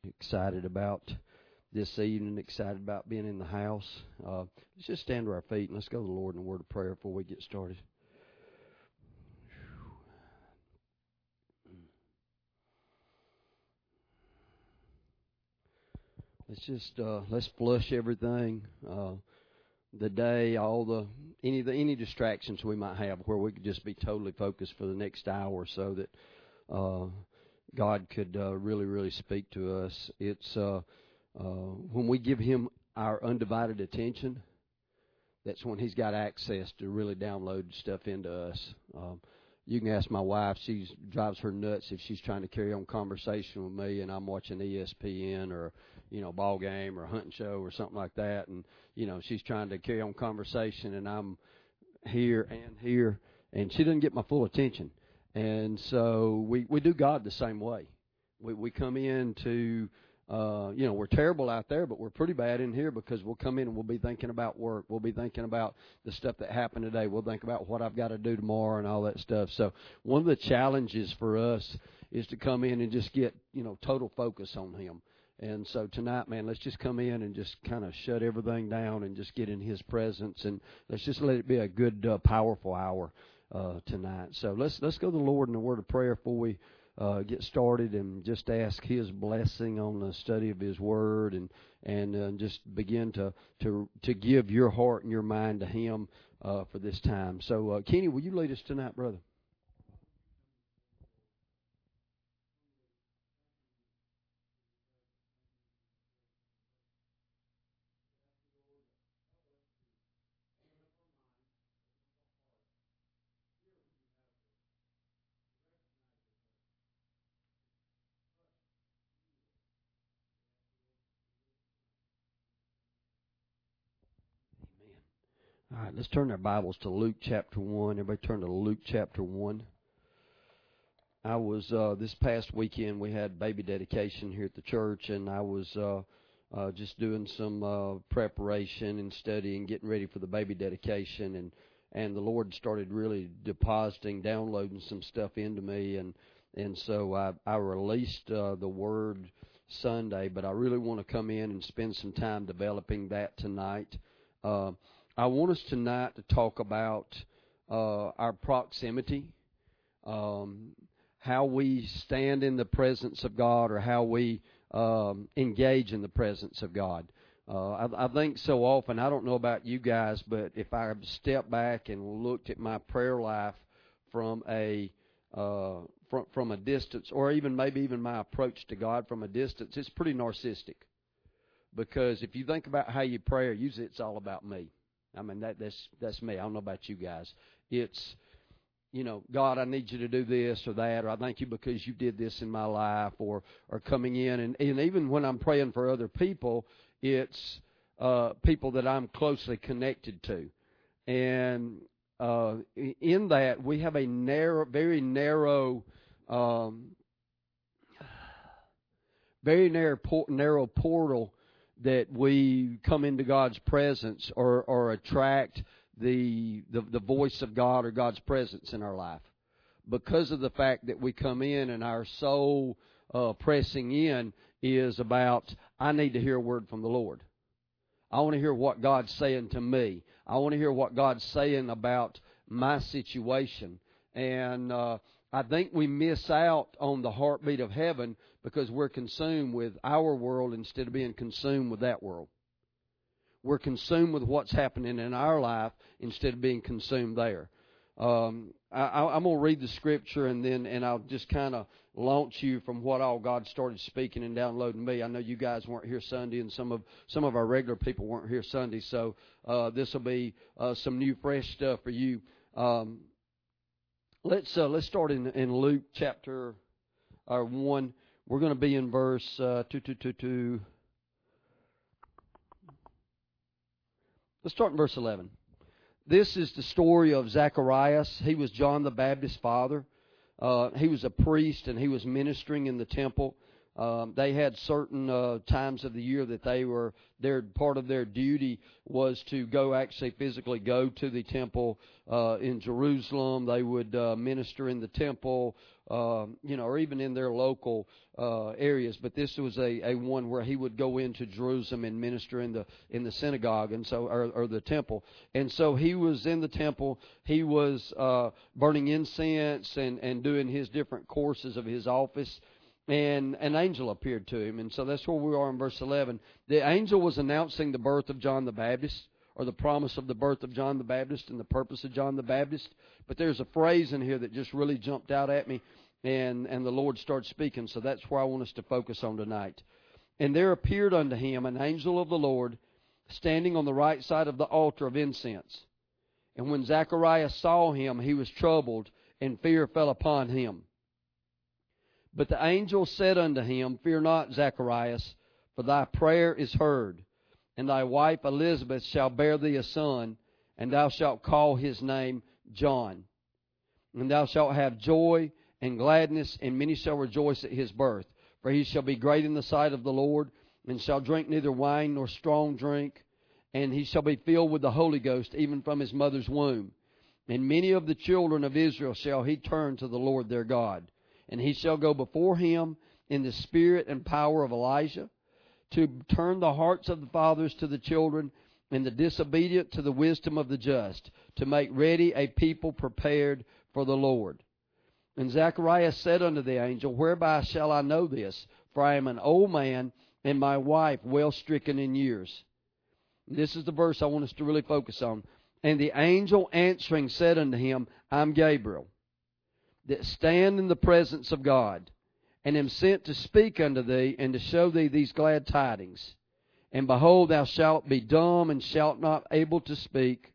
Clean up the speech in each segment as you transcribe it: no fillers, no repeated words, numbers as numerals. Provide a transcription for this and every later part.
Excited about this evening, excited about being in the house. Let's just stand to our feet and let's go to the Lord in a word of prayer before we get started. Let's flush everything. The day, any distractions we might have, where we could just be totally focused for the next hour, so that God could really speak to us. It's when we give Him our undivided attention, that's when He's got access to really download stuff into us. You can ask my wife; she drives her nuts if she's trying to carry on conversation with me, and I'm watching ESPN or ball game or hunting show or something like that, and she's trying to carry on conversation, and I'm here, and she doesn't get my full attention. And so we do God the same way. We come in to, we're terrible out there, but we're pretty bad in here, because we'll come in and we'll be thinking about work. We'll be thinking about the stuff that happened today. We'll think about what I've got to do tomorrow and all that stuff. So one of the challenges for us is to come in and just get, total focus on Him. And so tonight, man, let's just come in and just kind of shut everything down and just get in His presence. And let's just let it be a good, powerful hour tonight. So let's go to the Lord in a word of prayer before we get started, and just ask His blessing on the study of His Word, and just begin to give your heart and your mind to Him for this time. So, Kenny, will you lead us tonight, brother? All right, let's turn our Bibles to Luke chapter 1. Everybody turn to Luke chapter 1. I was, this past weekend, we had baby dedication here at the church, and I was just doing some preparation and studying, getting ready for the baby dedication, and the Lord started really depositing, downloading some stuff into me, and so I released the Word Sunday, but I really want to come in and spend some time developing that tonight. I want us tonight to talk about our proximity, how we stand in the presence of God, or how we engage in the presence of God. I think so often, I don't know about you guys, but if I step back and looked at my prayer life from a distance, or even maybe even my approach to God from a distance, it's pretty narcissistic. Because if you think about how you pray, usually it's all about me. I mean, that's me. I don't know about you guys. It's, God, I need you to do this or that, or I thank you because you did this in my life, or coming in. And even when I'm praying for other people, it's people that I'm closely connected to. And in that, we have a very narrow portal that we come into God's presence, or attract the voice of God or God's presence in our life, because of the fact that we come in and our soul pressing in is about, I need to hear a word from the Lord. I want to hear what God's saying to me. I want to hear what God's saying about my situation. And I think we miss out on the heartbeat of heaven because we're consumed with our world instead of being consumed with that world. We're consumed with what's happening in our life instead of being consumed there. I'm going to read the scripture, and I'll just kind of launch you from what all God started speaking and downloading me. I know you guys weren't here Sunday, and some of our regular people weren't here Sunday, so this will be some new, fresh stuff for you. Let's start in Luke chapter 1. We're going to be in verse 2. Let's start in verse 11. This is the story of Zacharias. He was John the Baptist's father. He was a priest, and he was ministering in the temple They had certain times of the year that their part of their duty was to actually physically go to the temple in Jerusalem. They would minister in the temple, or even in their local areas. But this was a one where he would go into Jerusalem and minister in the synagogue, and so or the temple. And so he was in the temple. He was burning incense and doing his different courses of his office. And an angel appeared to him. And so that's where we are in verse 11. The angel was announcing the birth of John the Baptist, or the promise of the birth of John the Baptist and the purpose of John the Baptist. But there's a phrase in here that just really jumped out at me, and the Lord started speaking. So that's where I want us to focus on tonight. And there appeared unto him an angel of the Lord, standing on the right side of the altar of incense. And when Zacharias saw him, he was troubled, and fear fell upon him. But the angel said unto him, Fear not, Zacharias, for thy prayer is heard, and thy wife Elizabeth shall bear thee a son, and thou shalt call his name John. And thou shalt have joy and gladness, and many shall rejoice at his birth. For he shall be great in the sight of the Lord, and shall drink neither wine nor strong drink, and he shall be filled with the Holy Ghost, even from his mother's womb. And many of the children of Israel shall he turn to the Lord their God. And he shall go before him in the spirit and power of Elijah, to turn the hearts of the fathers to the children, and the disobedient to the wisdom of the just, to make ready a people prepared for the Lord. And Zacharias said unto the angel, Whereby shall I know this? For I am an old man, and my wife well stricken in years. This is the verse I want us to really focus on. And the angel answering said unto him, I'm Gabriel, that stand in the presence of God, and am sent to speak unto thee, and to show thee these glad tidings. And behold, thou shalt be dumb, and shalt not able to speak,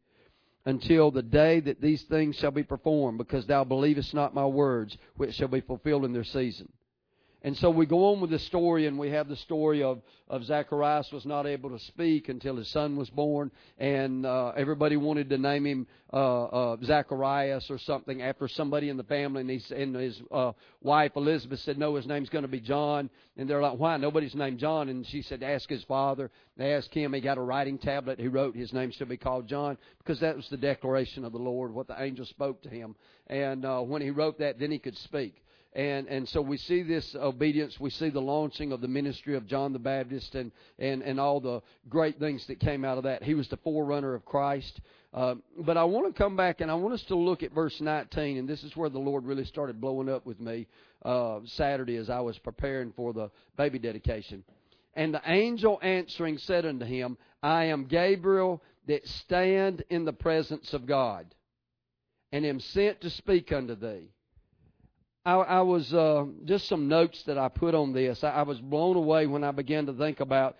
until the day that these things shall be performed, because thou believest not my words, which shall be fulfilled in their season. And so we go on with the story, and we have the story of Zacharias was not able to speak until his son was born, and everybody wanted to name him Zacharias or something after somebody in the family, and his wife Elizabeth said, no, his name's going to be John. And they're like, why? Nobody's named John. And she said, ask his father. They asked him. He got a writing tablet. He wrote, his name should be called John, because that was the declaration of the Lord, what the angel spoke to him. And when he wrote that, then he could speak. And so we see this obedience. We see the launching of the ministry of John the Baptist and all the great things that came out of that. He was the forerunner of Christ. But I want to come back, and I want us to look at verse 19, and this is where the Lord really started blowing up with me Saturday as I was preparing for the baby dedication. And the angel answering said unto him, I am Gabriel, that stand in the presence of God, and am sent to speak unto thee. I was, just some notes that I put on this. I was blown away when I began to think about,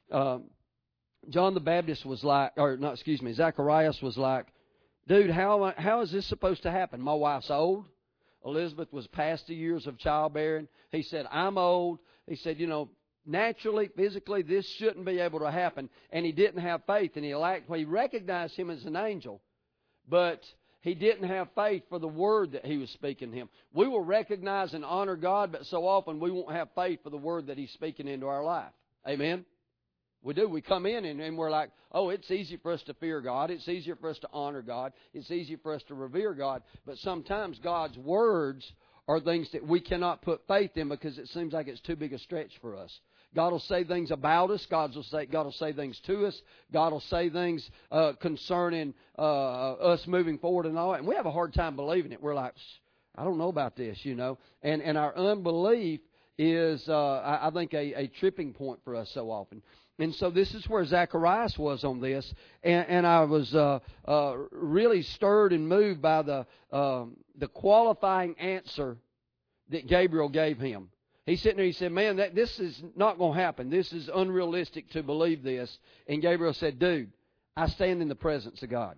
John the Baptist was like, Zacharias was like, dude, how is this supposed to happen? My wife's old. Elizabeth was past the years of childbearing. He said, I'm old. He said, naturally, physically, this shouldn't be able to happen. And he didn't have faith, and he recognized him as an angel, but he didn't have faith for the word that he was speaking to him. We will recognize and honor God, but so often we won't have faith for the word that he's speaking into our life. Amen? We do. We come in and we're like, oh, it's easy for us to fear God. It's easier for us to honor God. It's easier for us to revere God. But sometimes God's words are things that we cannot put faith in because it seems like it's too big a stretch for us. God will say things about us. God will say things to us. God will say things concerning us moving forward and all that. And we have a hard time believing it. We're like, I don't know about this, And our unbelief is, I think, a tripping point for us so often. And so this is where Zacharias was on this. And I was really stirred and moved by the qualifying answer that Gabriel gave him. He's sitting there, he said, man, this is not going to happen. This is unrealistic to believe this. And Gabriel said, dude, I stand in the presence of God.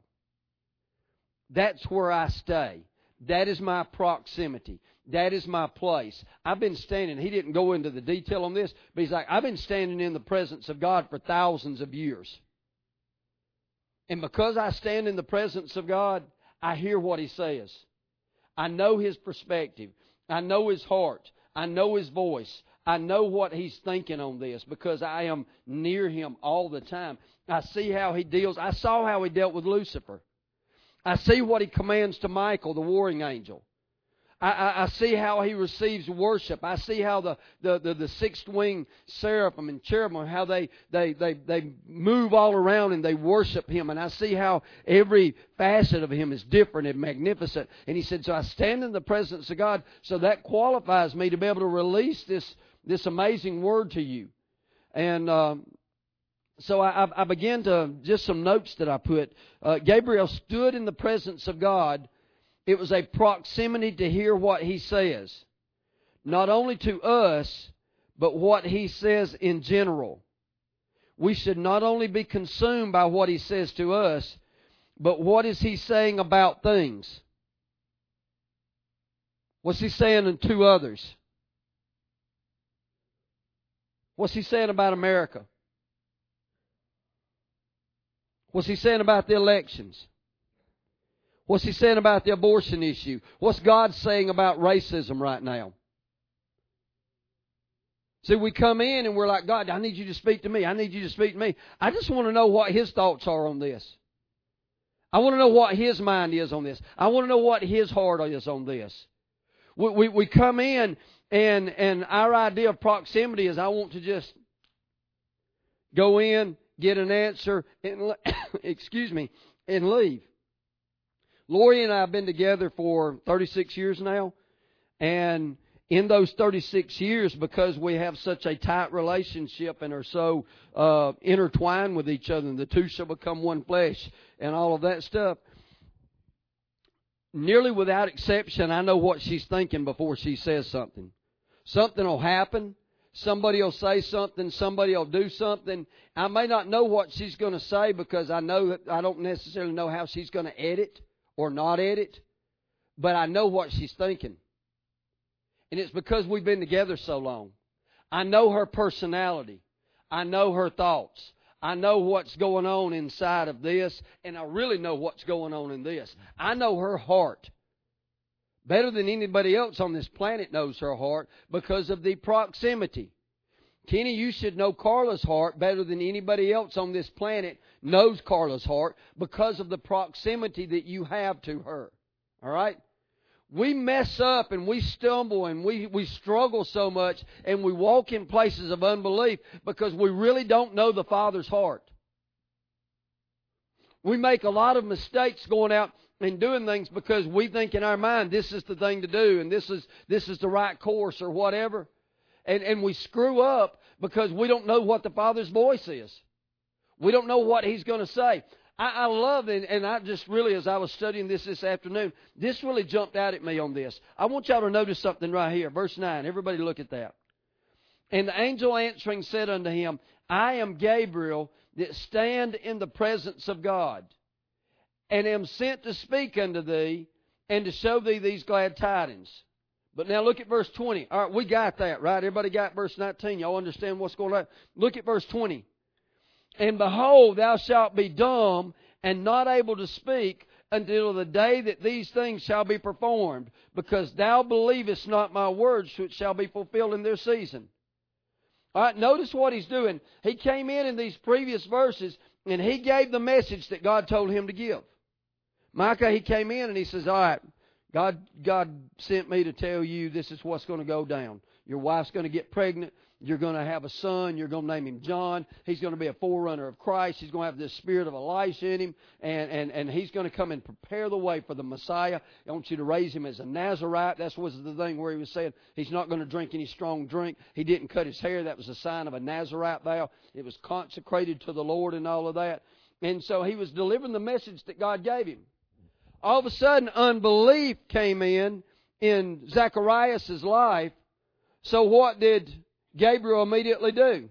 That's where I stay. That is my proximity. That is my place. I've been standing. He didn't go into the detail on this, but he's like, I've been standing in the presence of God for thousands of years. And because I stand in the presence of God, I hear what He says. I know His perspective. I know His heart. I know His voice. I know what He's thinking on this because I am near Him all the time. I see how He deals. I saw how He dealt with Lucifer. I see what He commands to Michael, the warring angel. I see how He receives worship. I see how the sixth-winged seraphim and cherubim, how they move all around and they worship Him. And I see how every facet of Him is different and magnificent. And He said, so I stand in the presence of God, so that qualifies me to be able to release this amazing word to you. And so I began to, just some notes that I put. Gabriel stood in the presence of God. It was a proximity to hear what He says. Not only to us, but what He says in general. We should not only be consumed by what He says to us, but what is He saying about things? What's He saying to others? What's He saying about America? What's He saying about the elections? What's He saying about the abortion issue? What's God saying about racism right now? See, we come in and we're like, God, I need You to speak to me. I need You to speak to me. I just want to know what His thoughts are on this. I want to know what His mind is on this. I want to know what His heart is on this. We come in and our idea of proximity is I want to just go in, get an answer, and and leave. Lori and I have been together for 36 years now, and in those 36 years, because we have such a tight relationship and are so intertwined with each other, and the two shall become one flesh, and all of that stuff, nearly without exception, I know what she's thinking before she says something. Something will happen. Somebody will say something. Somebody will do something. I may not know what she's going to say because I know that I don't necessarily know how she's going to edit or not edit, but I know what she's thinking. And it's because we've been together so long. I know her personality. I know her thoughts. I know what's going on inside of this, and I really know what's going on in this. I know her heart better than anybody else on this planet knows her heart because of the proximity. Kenny, you should know Carla's heart better than anybody else on this planet knows Carla's heart because of the proximity that you have to her. All right? We mess up and we stumble and we struggle so much and we walk in places of unbelief because we really don't know the Father's heart. We make a lot of mistakes going out and doing things because we think in our mind this is the thing to do and this is the right course or whatever. And we screw up because we don't know what the Father's voice is. We don't know what He's going to say. I love it, and I just really, as I was studying this afternoon, this really jumped out at me on this. I want y'all to notice something right here. Verse 9. Everybody look at that. And the angel answering said unto him, I am Gabriel that stand in the presence of God, and am sent to speak unto thee, and to show thee these glad tidings. But now look at verse 20. All right, we got that, right? Everybody got verse 19. Y'all understand what's going on? Look at verse 20. And behold, thou shalt be dumb and not able to speak until the day that these things shall be performed, because thou believest not my words, which shall be fulfilled in their season. All right, notice what he's doing. He came in these previous verses, and he gave the message that God told him to give. Micah, he came in and he says, all right, God sent me to tell you this is what's going to go down. Your wife's going to get pregnant. You're going to have a son. You're going to name him John. He's going to be a forerunner of Christ. He's going to have this spirit of Elisha in him. And he's going to come and prepare the way for the Messiah. I want you to raise him as a Nazarite. That was the thing where he was saying he's not going to drink any strong drink. He didn't cut his hair. That was a sign of a Nazarite vow. It was consecrated to the Lord and all of that. And so he was delivering the message that God gave him. All of a sudden, unbelief came in Zacharias' life. So what did Gabriel immediately do?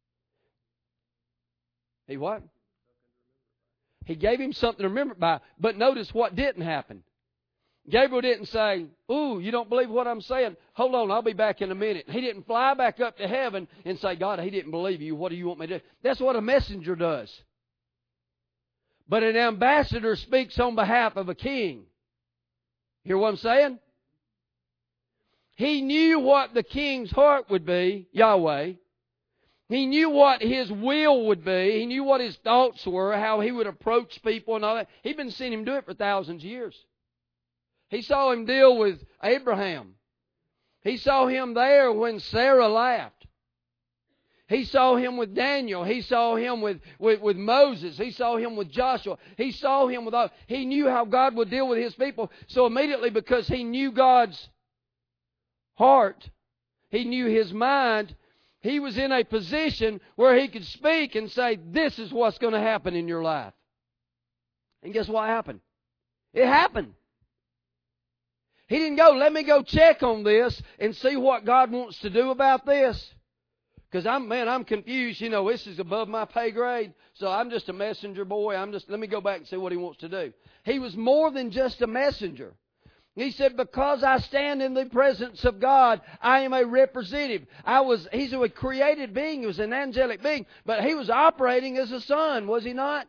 He what? He gave him something to remember by. But notice what didn't happen. Gabriel didn't say, ooh, you don't believe what I'm saying? Hold on, I'll be back in a minute. He didn't fly back up to heaven and say, God, he didn't believe you. What do you want me to do? That's what a messenger does. But an ambassador speaks on behalf of a king. Hear what I'm saying? He knew what the king's heart would be, Yahweh. He knew what his will would be. He knew what his thoughts were, how he would approach people and all that. He'd been seeing him do it for thousands of years. He saw him deal with Abraham. He saw him there when Sarah laughed. He saw him with Daniel. He saw him with Moses. He saw him with Joshua. He saw him with all. He knew how God would deal with his people. So immediately, because he knew God's heart, he knew his mind, he was in a position where he could speak and say, this is what's going to happen in your life. And guess what happened? It happened. He didn't go, let me go check on this and see what God wants to do about this. Because I'm confused. You know, this is above my pay grade. So I'm just a messenger boy. Let me go back and see what he wants to do. He was more than just a messenger. He said, because I stand in the presence of God, I am a representative. He's a created being. He was an angelic being. But he was operating as a son, was he not?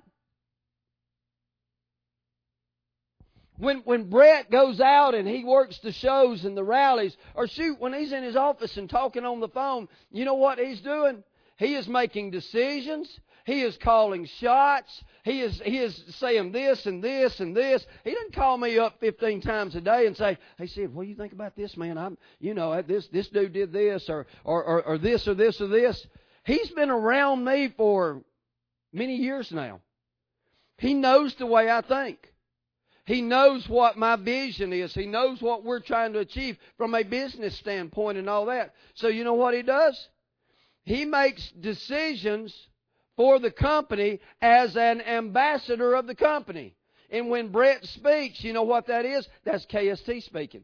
When Brett goes out and he works the shows and the rallies, or shoot, when he's in his office and talking on the phone, you know what he's doing? He is making decisions. He is calling shots. He is saying this and this and this. He doesn't call me up 15 times a day and say, "Hey, Sid, what do you think about this, man? This dude did this or this or this or this." He's been around me for many years now. He knows the way I think. He knows what my vision is. He knows what we're trying to achieve from a business standpoint and all that. So you know what he does? He makes decisions for the company as an ambassador of the company. And when Brett speaks, you know what that is? That's KST speaking.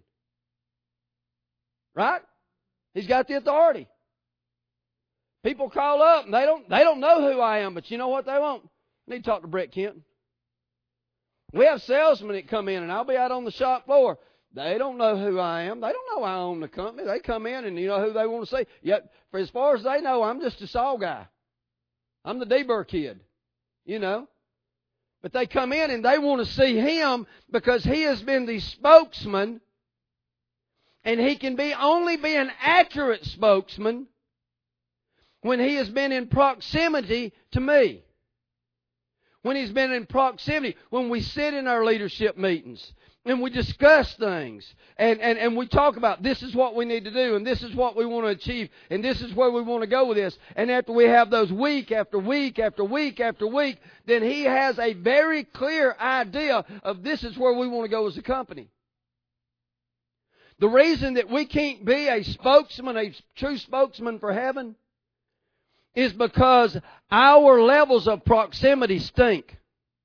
Right? He's got the authority. People call up and they don't know who I am, but you know what they want? I need to talk to Brett Kenton. We have salesmen that come in, and I'll be out on the shop floor. They don't know who I am. They don't know I own the company. They come in, and you know who they want to see. Yet, for as far as they know, I'm just a Saul guy. I'm the Deber kid, you know. But they come in, and they want to see him because he has been the spokesman, and he can only be an accurate spokesman when he has been in proximity to me. When he's been in proximity, when we sit in our leadership meetings and we discuss things and we talk about this is what we need to do and this is what we want to achieve and this is where we want to go with this. And after we have those week after week after week after week, then he has a very clear idea of this is where we want to go as a company. The reason that we can't be a spokesman, a true spokesman for heaven, is because our levels of proximity stink.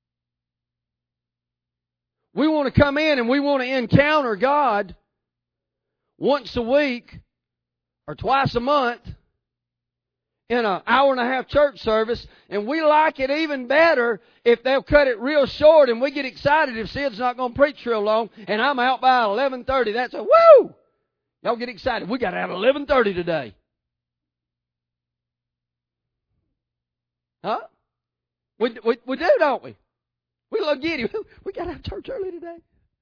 We want to come in and we want to encounter God once a week or twice a month in an hour-and-a-half church service, and we like it even better if they'll cut it real short, and we get excited if Sid's not going to preach real long, and I'm out by 11:30. That's a woo! Y'all get excited. We got out at 11:30 today. Huh? We do, don't we? We look giddy. We got out of church early today.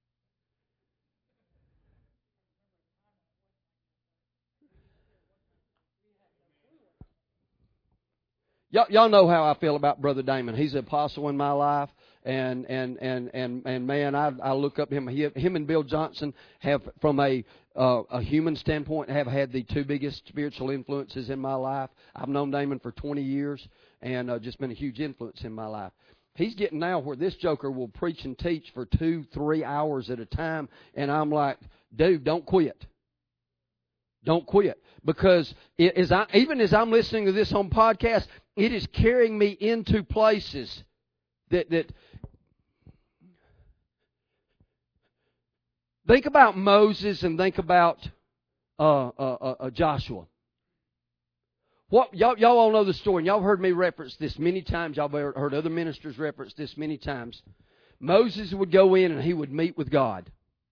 Y'all know how I feel about Brother Damon. He's an apostle in my life, and man, I look up to him. Him and Bill Johnson have, from a human standpoint, have had the two biggest spiritual influences in my life. I've known Damon for 20 years, and just been a huge influence in my life. He's getting now where this joker will preach and teach for 2-3 hours at a time, and I'm like, dude, don't quit. Don't quit. Because even as I'm listening to this on podcast, it is carrying me into places that think about Moses and think about Joshua. Y'all all know the story, and y'all heard me reference this many times. Y'all heard other ministers reference this many times. Moses would go in and he would meet with God.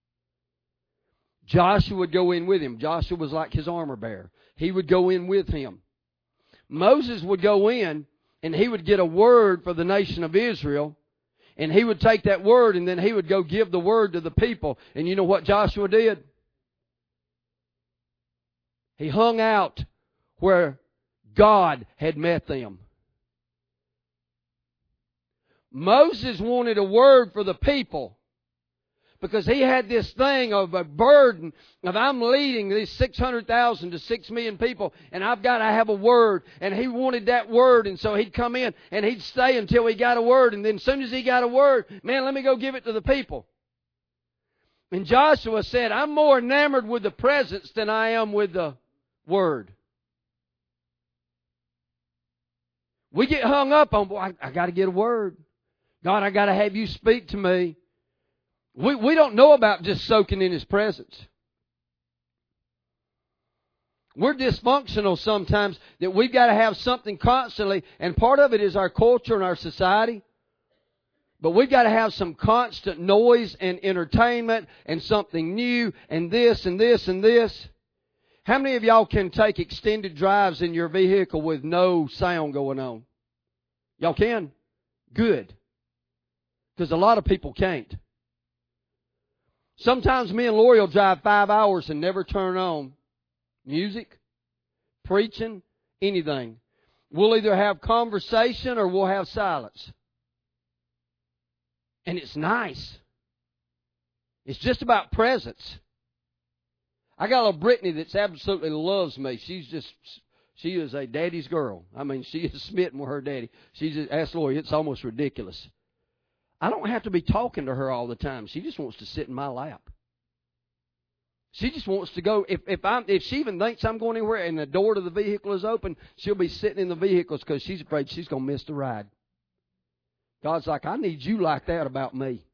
Joshua would go in with him. Joshua was like his armor bearer. He would go in with him. Moses would go in and he would get a word for the nation of Israel, and he would take that word and then he would go give the word to the people. And you know what Joshua did? He hung out where God had met them. Moses wanted a word for the people because he had this thing of a burden of I'm leading these 600,000 to 6 million people and I've got to have a word. And he wanted that word, and so he'd come in and he'd stay until he got a word. And then as soon as he got a word, man, let me go give it to the people. And Joshua said, I'm more enamored with the presence than I am with the word. We get hung up on, boy, I got to get a word. God, I got to have you speak to me. We don't know about just soaking in His presence. We're dysfunctional sometimes that we've got to have something constantly, and part of it is our culture and our society. But we've got to have some constant noise and entertainment and something new and this and this and this. How many of y'all can take extended drives in your vehicle with no sound going on? Y'all can? Good. Because a lot of people can't. Sometimes me and Lori will drive 5 hours and never turn on music, preaching, anything. We'll either have conversation or we'll have silence. And it's nice. It's just about presence. I got a little Brittany that absolutely loves me. She is a daddy's girl. I mean, she is smitten with her daddy. She just asked Lori, it's almost ridiculous. I don't have to be talking to her all the time. She just wants to sit in my lap. She just wants to go. If she even thinks I'm going anywhere and the door to the vehicle is open, she'll be sitting in the vehicles because she's afraid she's going to miss the ride. God's like, I need you like that about me.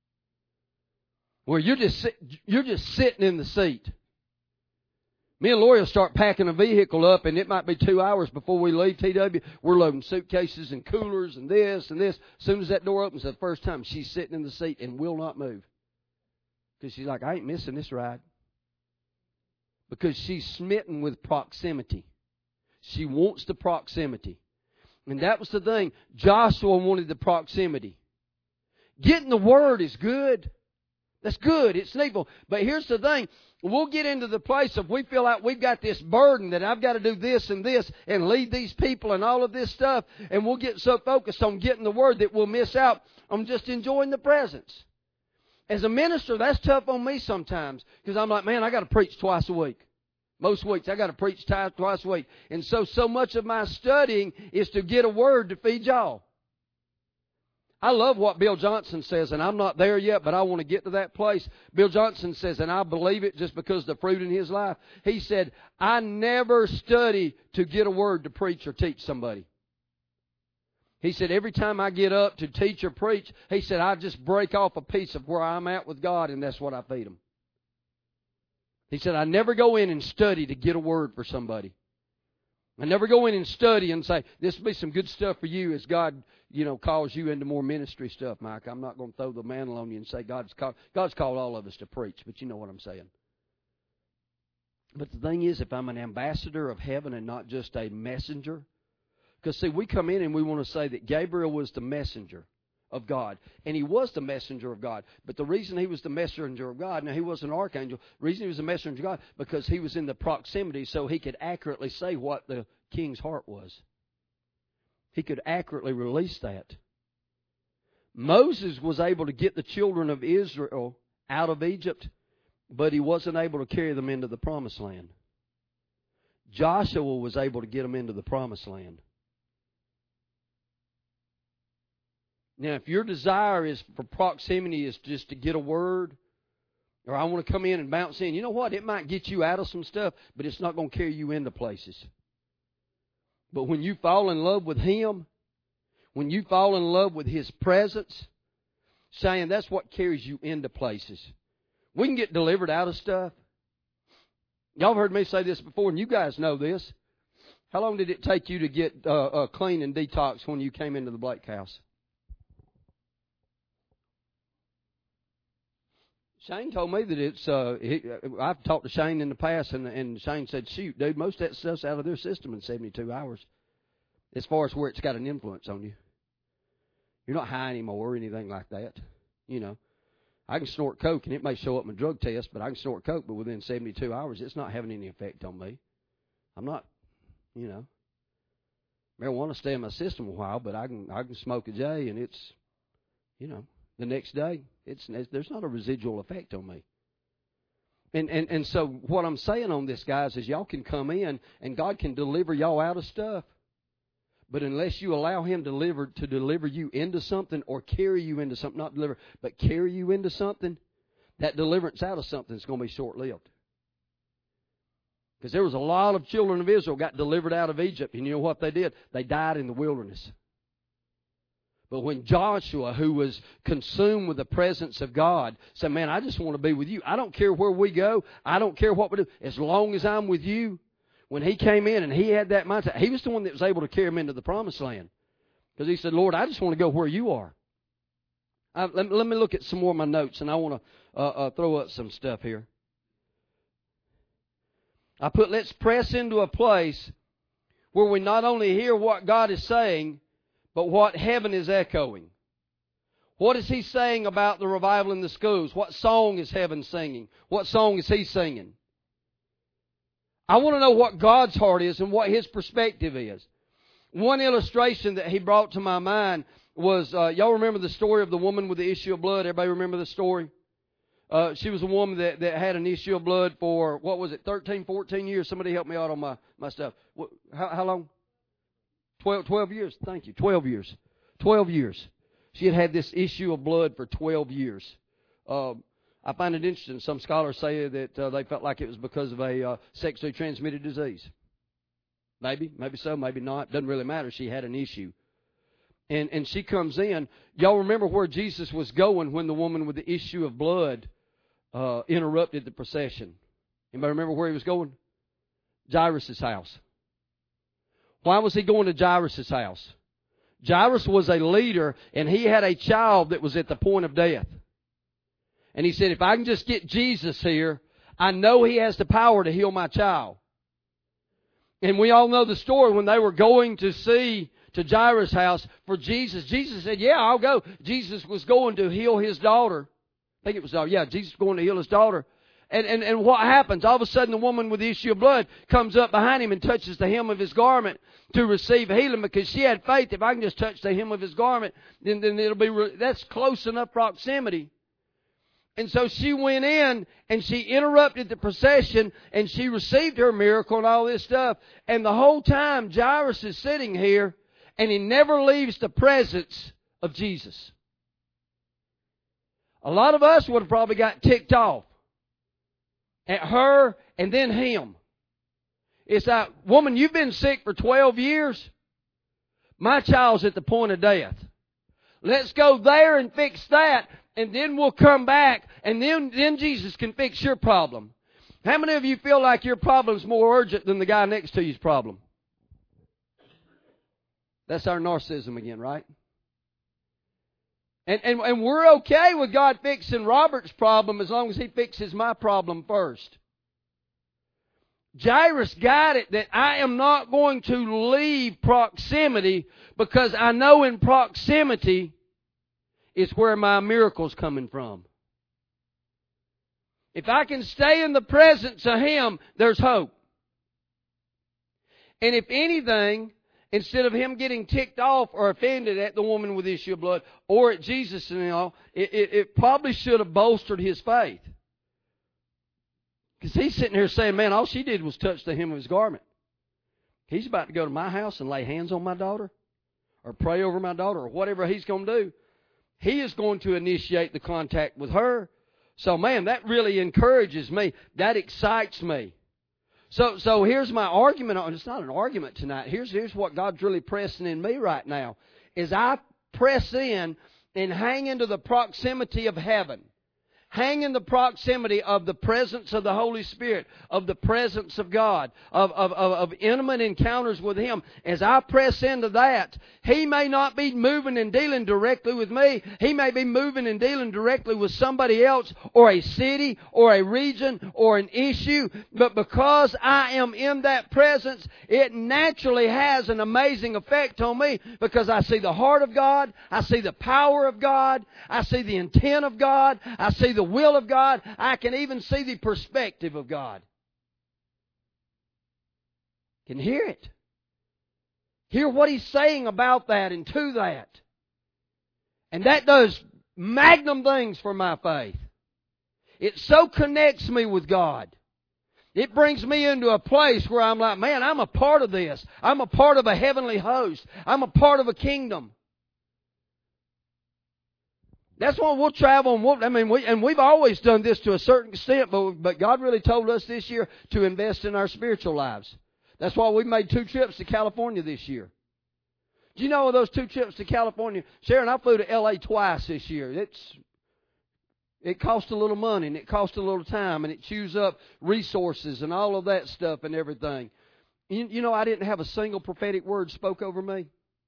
Where you're just sitting in the seat. Me and Lori will start packing a vehicle up, and it might be 2 hours before we leave TW. We're loading suitcases and coolers and this and this. As soon as that door opens the first time, she's sitting in the seat and will not move. Because she's like, I ain't missing this ride. Because she's smitten with proximity. She wants the proximity. And that was the thing. Joshua wanted the proximity. Getting the Word is good. That's good. It's needful. But here's the thing. We'll get into the place of we feel like we've got this burden that I've got to do this and lead these people and all of this stuff. And we'll get so focused on getting the Word that we'll miss out on just enjoying the presence. As a minister, that's tough on me sometimes. Because I'm like, man, I got to preach twice a week. Most weeks I got to preach twice a week. And so much of my studying is to get a word to feed y'all. I love what Bill Johnson says, and I'm not there yet, but I want to get to that place. Bill Johnson says, and I believe it just because of the fruit in his life. He said, I never study to get a word to preach or teach somebody. He said, every time I get up to teach or preach, he said, I just break off a piece of where I'm at with God, and that's what I feed them. He said, I never go in and study to get a word for somebody. I never go in and study and say, this will be some good stuff for you as God, calls you into more ministry stuff, Mike. I'm not going to throw the mantle on you and say God's called all of us to preach, but you know what I'm saying. But the thing is, if I'm an ambassador of heaven and not just a messenger, because see, we come in and we want to say that Gabriel was the messenger of God. And he was the messenger of God. But the reason he was the messenger of God, now he was an archangel, the reason he was the messenger of God, because he was in the proximity so he could accurately say what the king's heart was. He could accurately release that. Moses was able to get the children of Israel out of Egypt, but he wasn't able to carry them into the promised land. Joshua was able to get them into the promised land. Now, if your desire is for proximity is just to get a word, or I want to come in and bounce in, you know what? It might get you out of some stuff, but it's not going to carry you into places. But when you fall in love with Him, when you fall in love with His presence, saying that's what carries you into places. We can get delivered out of stuff. Y'all have heard me say this before, and you guys know this. How long did it take you to get clean and detox when you came into the Blake house? Shane told me that it's, I've talked to Shane in the past, and Shane said, shoot, dude, most of that stuff's out of their system in 72 hours as far as where it's got an influence on you. You're not high anymore or anything like that. I can snort coke, and it may show up in my drug test, but I can snort coke, but within 72 hours, it's not having any effect on me. I'm not, marijuana stay in my system a while, but I can smoke a J and it's, the next day there's not a residual effect on me. And so what I'm saying on this, guys, is y'all can come in and God can deliver y'all out of stuff. But unless you allow Him to deliver you into something or carry you into something, not deliver, but carry you into something, that deliverance out of something is going to be short-lived. Because there was a lot of children of Israel got delivered out of Egypt. And you know what they did? They died in the wilderness. But when Joshua, who was consumed with the presence of God, said, man, I just want to be with you. I don't care where we go. I don't care what we do. As long as I'm with you. When he came in and he had that mindset, he was the one that was able to carry him into the promised land. Because he said, Lord, I just want to go where you are. Let me look at some more of my notes, and I want to throw up some stuff here. I put, let's press into a place where we not only hear what God is saying, but what heaven is echoing. What is He saying about the revival in the schools? What song is heaven singing? What song is He singing? I want to know what God's heart is and what His perspective is. One illustration that He brought to my mind was, y'all remember the story of the woman with the issue of blood? Everybody remember the story? She was a woman that had an issue of blood for, 13, 14 years? Somebody help me out on my stuff. How long? 12 years. Thank you. 12 years. 12 years. She had this issue of blood for 12 years. I find it interesting. Some scholars say that they felt like it was because of a sexually transmitted disease. Maybe so, maybe not. Doesn't really matter. She had an issue. And she comes in. Y'all remember where Jesus was going when the woman with the issue of blood interrupted the procession? Anybody remember where He was going? Jairus' house. Why was He going to Jairus' house? Jairus was a leader, and he had a child that was at the point of death. And he said, if I can just get Jesus here, I know He has the power to heal my child. And we all know the story when they were going to Jairus' house for Jesus. Jesus said, yeah, I'll go. Jesus was going to heal his daughter. I think it was, Jesus was going to heal his daughter. And what happens? All of a sudden the woman with the issue of blood comes up behind Him and touches the hem of His garment to receive healing, because she had faith, if I can just touch the hem of His garment, then it'll be, that's close enough proximity. And so she went in and she interrupted the procession and she received her miracle and all this stuff. And the whole time Jairus is sitting here and he never leaves the presence of Jesus. A lot of us would have probably got ticked off at her and then him. It's like, woman, you've been sick for 12 years. My child's at the point of death. Let's go there and fix that, and then we'll come back, and then Jesus can fix your problem. How many of you feel like your problem's more urgent than the guy next to you's problem? That's our narcissism again, right? And we're okay with God fixing Robert's problem as long as He fixes my problem first. Jairus got it that I am not going to leave proximity, because I know in proximity is where my miracle's coming from. If I can stay in the presence of Him, there's hope. And if anything, instead of him getting ticked off or offended at the woman with the issue of blood or at Jesus and all, it probably should have bolstered his faith. Because he's sitting here saying, man, all she did was touch the hem of His garment. He's about to go to my house and lay hands on my daughter or pray over my daughter or whatever He's going to do. He is going to initiate the contact with her. So, man, that really encourages me. That excites me. So here's my argument. It's not an argument tonight. Here's what God's really pressing in me right now. Is I press in and hang into the proximity of heaven. Hang in the proximity of the presence of the Holy Spirit, of the presence of God, of intimate encounters with Him. As I press into that, He may not be moving and dealing directly with me. He may be moving and dealing directly with somebody else or a city or a region or an issue. But because I am in that presence, it naturally has an amazing effect on me, because I see the heart of God, I see the power of God, I see the intent of God, I see the will of God. I can even see the perspective of God. Can hear it. Hear what He's saying about that and to that. And that does magnum things for my faith. It so connects me with God. It brings me into a place where I'm like, man, I'm a part of this. I'm a part of a heavenly host. I'm a part of a kingdom. That's why we'll travel and we've always done this to a certain extent, but God really told us this year to invest in our spiritual lives. That's why we made 2 trips to California this year. Do you know those 2 trips to California? Sharon, I flew to L.A. twice this year. It cost a little money and it cost a little time and it chews up resources and all of that stuff and everything. You know, I didn't have a single prophetic word spoke over me.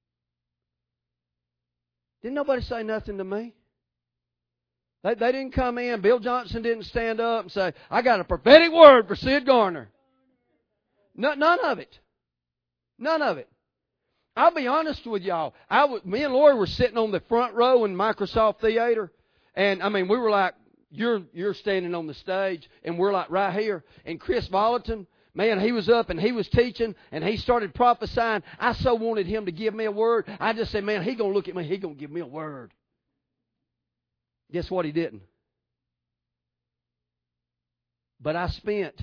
Didn't nobody say nothing to me? They didn't come in. Bill Johnson didn't stand up and say, I got a prophetic word for Sid Garner. None of it. None of it. I'll be honest with y'all. Me and Lori were sitting on the front row in Microsoft Theater. And, we were like, you're standing on the stage. And we're like right here. And Chris Volaton, man, he was up and he was teaching. And he started prophesying. I so wanted him to give me a word. I just said, man, he's going to look at me. He's going to give me a word. Guess what? He didn't. But I spent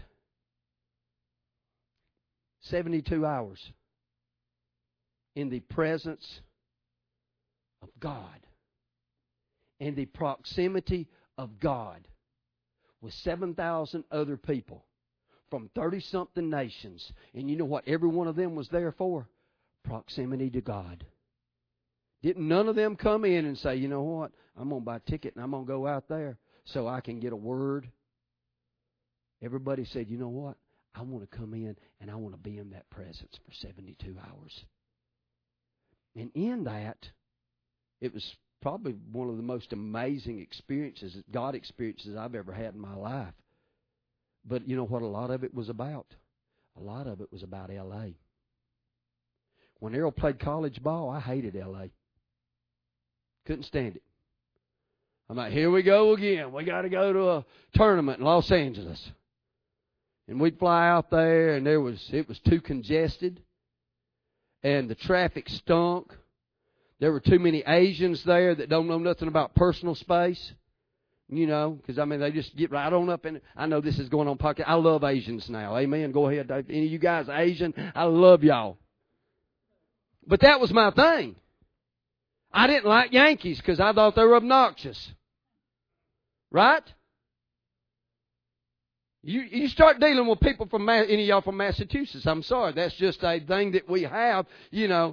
72 hours in the presence of God, in the proximity of God, with 7,000 other people from 30-something nations. And you know what every one of them was there for? Proximity to God. Didn't none of them come in and say, you know what, I'm going to buy a ticket and I'm going to go out there so I can get a word? Everybody said, you know what, I want to come in and I want to be in that presence for 72 hours. And in that, it was probably one of the most amazing experiences, God experiences I've ever had in my life. But you know what a lot of it was about? A lot of it was about L.A. When Errol played college ball, I hated L.A. Couldn't stand it. I'm like, here we go again. We got to go to a tournament in Los Angeles. And we'd fly out there, and it was too congested. And the traffic stunk. There were too many Asians there that don't know nothing about personal space. You know, because, they just get right on up in it. I know this is going on podcast. I love Asians now. Amen. Go ahead. Any of you guys Asian, I love y'all. But that was my thing. I didn't like Yankees because I thought they were obnoxious. Right? You start dealing with people from, any of y'all from Massachusetts. I'm sorry. That's just a thing that we have, you know.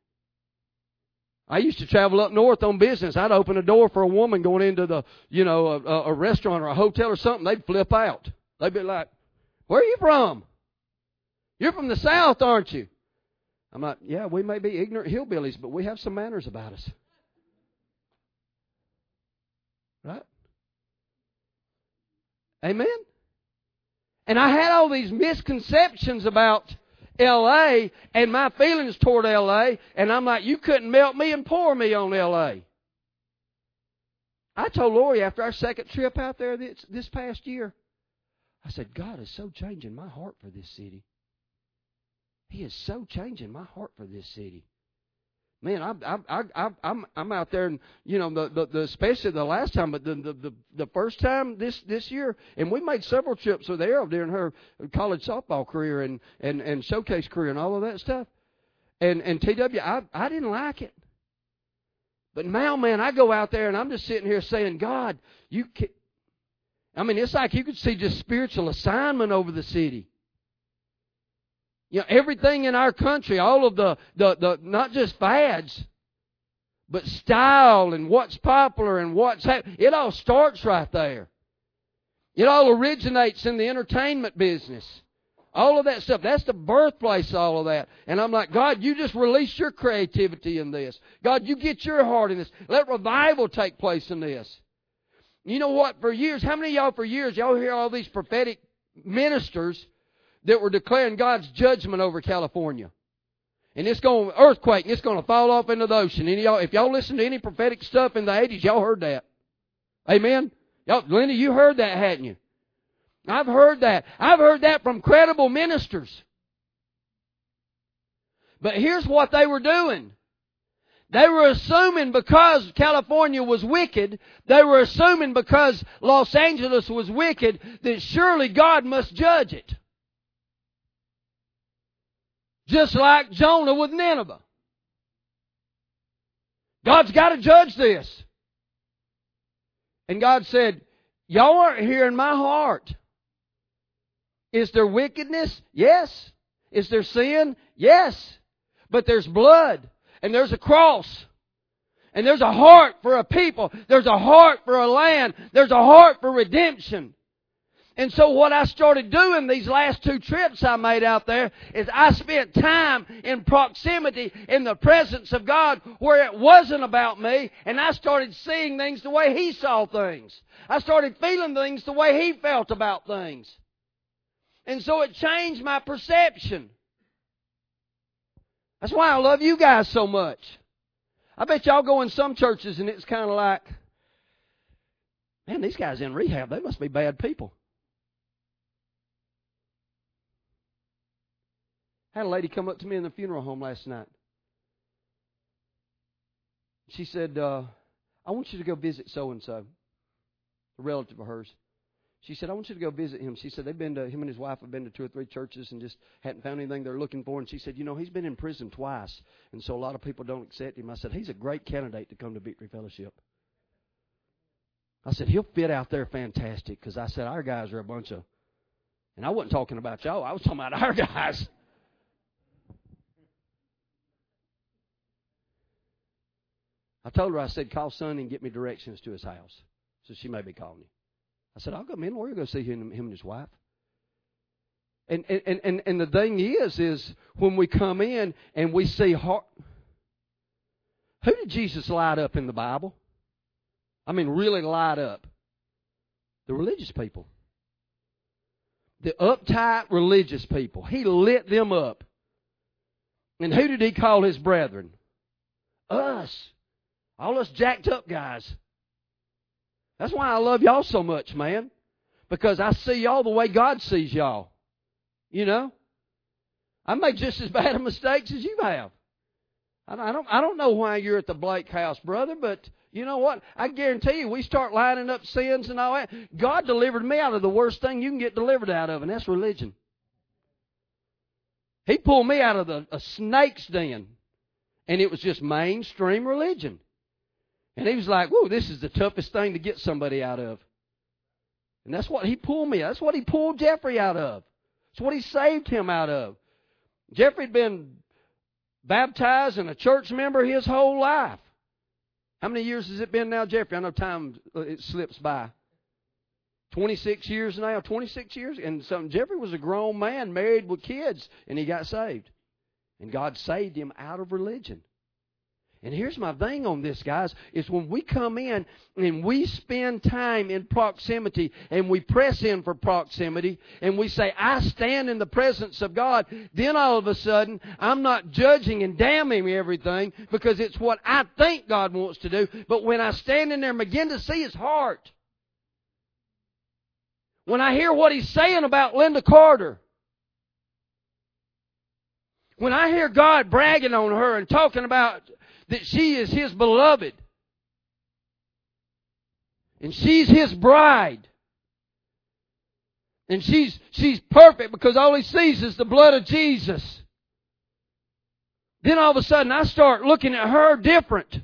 I used to travel up north on business. I'd open a door for a woman going into the, a restaurant or a hotel or something. They'd flip out. They'd be like, where are you from? You're from the South, aren't you? I'm like, yeah, we may be ignorant hillbillies, but we have some manners about us. Right? Amen? And I had all these misconceptions about L.A. and my feelings toward L.A. And I'm like, you couldn't melt me and pour me on L.A. I told Lori after our second trip out there this past year, I said, God is so changing my heart for this city. He is so changing my heart for this city. Man, I'm out there, and especially the last time, but the first time this year, and we made several trips with Errol during her college softball career and showcase career and all of that stuff. And TW, I didn't like it, but now, man, I go out there and I'm just sitting here saying, God, it's like you could see just spiritual assignment over the city. Everything in our country, all of the not just fads, but style and what's popular and what's happening, it all starts right there. It all originates in the entertainment business. All of that stuff, that's the birthplace of all of that. And I'm like, God, you just release your creativity in this. God, you get your heart in this. Let revival take place in this. You know what? For years, how many of y'all hear all these prophetic ministers that were declaring God's judgment over California. And it's going to earthquake, and it's going to fall off into the ocean. If y'all listen to any prophetic stuff in the 80s, y'all heard that. Amen? Linda, you heard that, hadn't you? I've heard that. I've heard that from credible ministers. But here's what they were doing. They were assuming because California was wicked, they were assuming because Los Angeles was wicked, that surely God must judge it. Just like Jonah with Nineveh. God's got to judge this. And God said, y'all aren't hearing my heart. Is there wickedness? Yes. Is there sin? Yes. But there's blood. And there's a cross. And there's a heart for a people. There's a heart for a land. There's a heart for redemption. And so what I started doing these last 2 trips I made out there is I spent time in proximity in the presence of God where it wasn't about me, and I started seeing things the way He saw things. I started feeling things the way He felt about things. And so it changed my perception. That's why I love you guys so much. I bet y'all go in some churches and it's kind of like, man, these guys in rehab, they must be bad people. I had a lady come up to me in the funeral home last night. She said, I want you to go visit so-and-so, a relative of hers. She said, I want you to go visit him. She said, him and his wife have been to 2 or 3 churches and just hadn't found anything they're looking for. And she said, he's been in prison twice, and so a lot of people don't accept him. I said, he's a great candidate to come to Victory Fellowship. I said, he'll fit out there fantastic, because I said, our guys are a bunch of, and I wasn't talking about y'all, I was talking about our guys. I told her, I said, call Sonny and get me directions to his house. So she may be calling him. I said, I'll go, man, we're going to go see him and his wife. And the thing is when we come in and we see heart. Who did Jesus light up in the Bible? I mean, really light up. The religious people. The uptight religious people. He lit them up. And who did He call His brethren? Us. All us jacked up guys. That's why I love y'all so much, man. Because I see y'all the way God sees y'all. I made just as bad of mistakes as you have. I don't know why you're at the Blake house, brother, but you know what? I guarantee you, we start lining up sins and all that. God delivered me out of the worst thing you can get delivered out of, and that's religion. He pulled me out of a snake's den, and it was just mainstream religion. And He was like, whoa, this is the toughest thing to get somebody out of. And that's what He pulled me out. That's what He pulled Jeffrey out of. That's what He saved him out of. Jeffrey had been baptized and a church member his whole life. How many years has it been now, Jeffrey? I know time, it slips by. 26 years now, 26 years. And so Jeffrey was a grown man, married with kids, and he got saved. And God saved him out of religion. And here's my thing on this, guys, is when we come in and we spend time in proximity and we press in for proximity and we say, I stand in the presence of God, then all of a sudden I'm not judging and damning everything because it's what I think God wants to do. But when I stand in there and begin to see His heart, when I hear what He's saying about Linda Carter, when I hear God bragging on her and talking about that she is His beloved. And she's His bride. And she's perfect because all He sees is the blood of Jesus. Then all of a sudden I start looking at her different.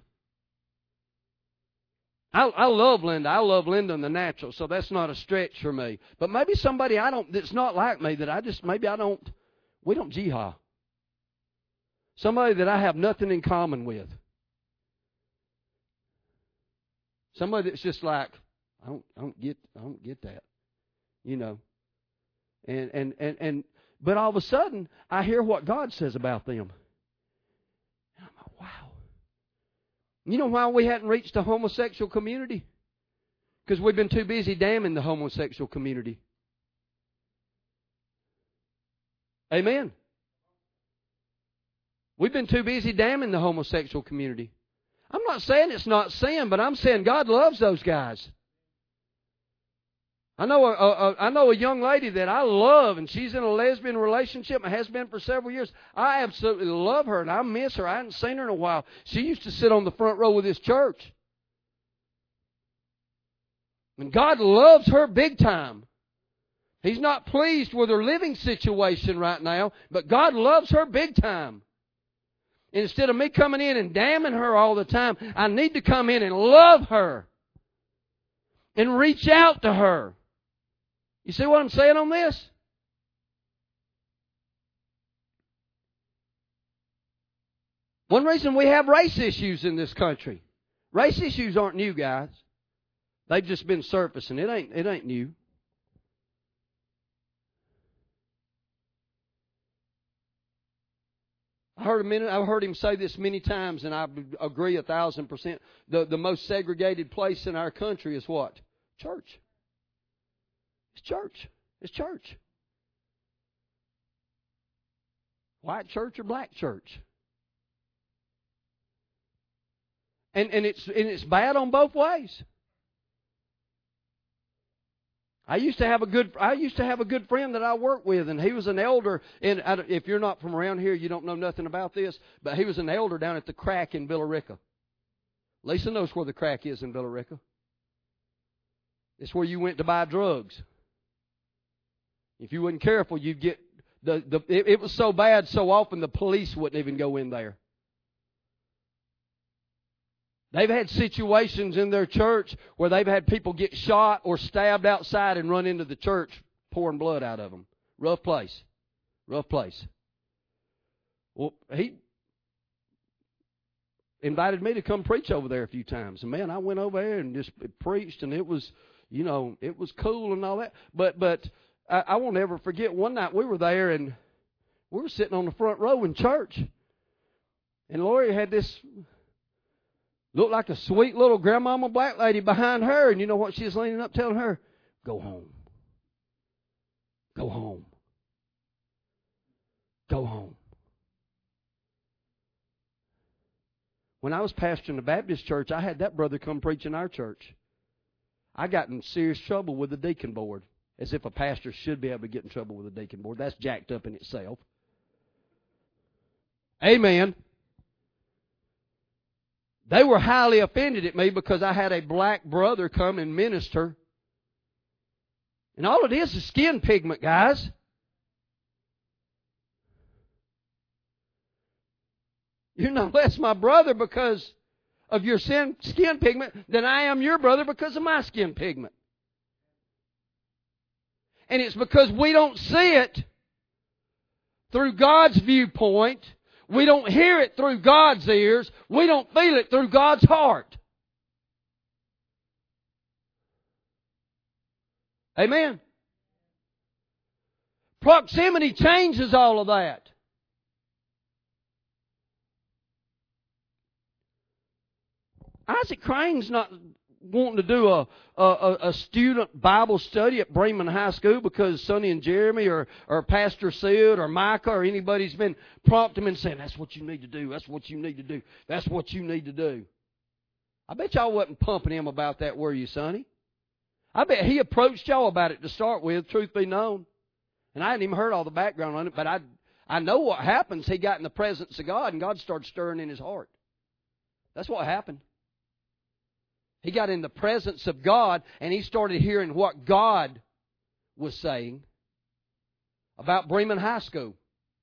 I love Linda. I love Linda in the natural, so that's not a stretch for me. But maybe somebody that's not like me that we don't jihad. Somebody that I have nothing in common with. Somebody that's just like, I don't get that. But all of a sudden I hear what God says about them. And I'm like, wow. You know why we hadn't reached the homosexual community? Because we've been too busy damning the homosexual community. Amen. We've been too busy damning the homosexual community. I'm not saying it's not sin, but I'm saying God loves those guys. I know a young lady that I love, and she's in a lesbian relationship and has been for several years. I absolutely love her, and I miss her. I hadn't seen her in a while. She used to sit on the front row of this church. And God loves her big time. He's not pleased with her living situation right now, but God loves her big time. And instead of me coming in and damning her all the time, I need to come in and love her and reach out to her. You see what I'm saying on this? One reason we have race issues in this country. Race issues aren't new, guys. They've just been surfacing. It ain't new. I've heard him say this many times, and I agree 1,000%. The most segregated place in our country is what? Church. It's church. It's church. White church or black church. And it's bad on both ways. I used to have a good friend that I worked with, and he was an elder. And if you're not from around here, you don't know nothing about this. But he was an elder down at the Crack in Billerica. Lisa knows where the Crack is in Billerica. It's where you went to buy drugs. If you weren't careful, you'd get it was so bad so often the police wouldn't even go in there. They've had situations in their church where they've had people get shot or stabbed outside and run into the church pouring blood out of them. Rough place. Rough place. Well, he invited me to come preach over there a few times. And man, I went over there and just preached, and it was, it was cool and all that. But I won't ever forget one night we were there and we were sitting on the front row in church. And Lori had this... looked like a sweet little grandmama black lady behind her. And you know what she was leaning up telling her? Go home. Go home. Go home. When I was pastoring the Baptist church, I had that brother come preach in our church. I got in serious trouble with the deacon board. As if a pastor should be able to get in trouble with a deacon board. That's jacked up in itself. Amen. They were highly offended at me because I had a black brother come and minister. And all it is skin pigment, guys. You're no less my brother because of your skin pigment than I am your brother because of my skin pigment. And it's because we don't see it through God's viewpoint. We don't hear it through God's ears. We don't feel it through God's heart. Amen. Proximity changes all of that. Isaac Crane's not wanting to do a student Bible study at Bremen High School because Sonny and Jeremy or Pastor Sid or Micah or anybody's been prompting him and saying, that's what you need to do, that's what you need to do, that's what you need to do. I bet y'all wasn't pumping him about that, were you, Sonny? I bet he approached y'all about it to start with, truth be known. And I hadn't even heard all the background on it, but I know what happens. He got in the presence of God and God started stirring in his heart. That's what happened. He got in the presence of God and he started hearing what God was saying about Bremen High School.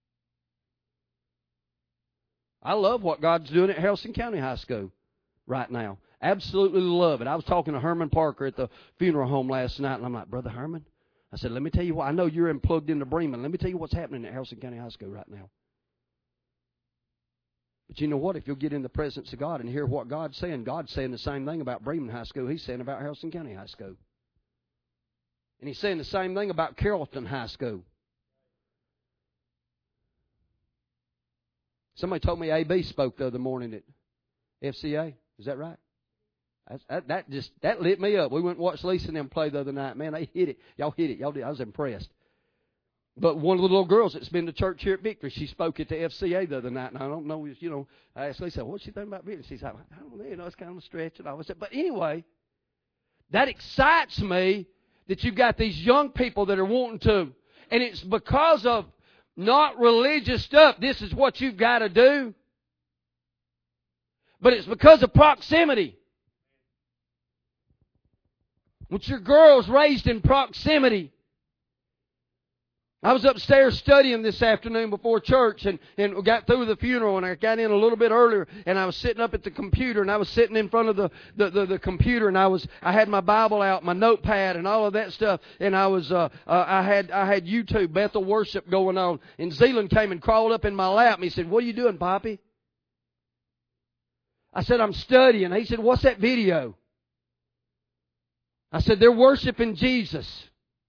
I love what God's doing at Harrison County High School right now. Absolutely love it. I was talking to Herman Parker at the funeral home last night, and I'm like, Brother Herman, I said, let me tell you what. I know you're plugged into Bremen. Let me tell you what's happening at Harrison County High School right now. But you know what? If you'll get in the presence of God and hear what God's saying the same thing about Bremen High School He's saying about Harrison County High School. And He's saying the same thing about Carrollton High School. Somebody told me A.B. spoke the other morning at FCA. Is that right? That lit me up. We went and watched Lisa and them play the other night. Man, they hit it. Y'all hit it. Y'all did. I was impressed. But one of the little girls that's been to church here at Victory, she spoke at the FCA the other night, and I don't know, I asked Lisa, what's she think about Victory? She's like, I don't know, it's kind of a stretch and all that. But anyway, that excites me that you've got these young people that are wanting to, and it's because of not religious stuff, this is what you've got to do. But it's because of proximity. Once your girl's raised in proximity. I was upstairs studying this afternoon before church and got through the funeral, and I got in a little bit earlier, and I was sitting up at the computer, and I was sitting in front of the computer, and I had my Bible out, my notepad, and all of that stuff, and I had YouTube, Bethel Worship going on, and Zealand came and crawled up in my lap, and he said, "What are you doing, Poppy?" I said, "I'm studying." He said, "What's that video?" I said, "They're worshiping Jesus."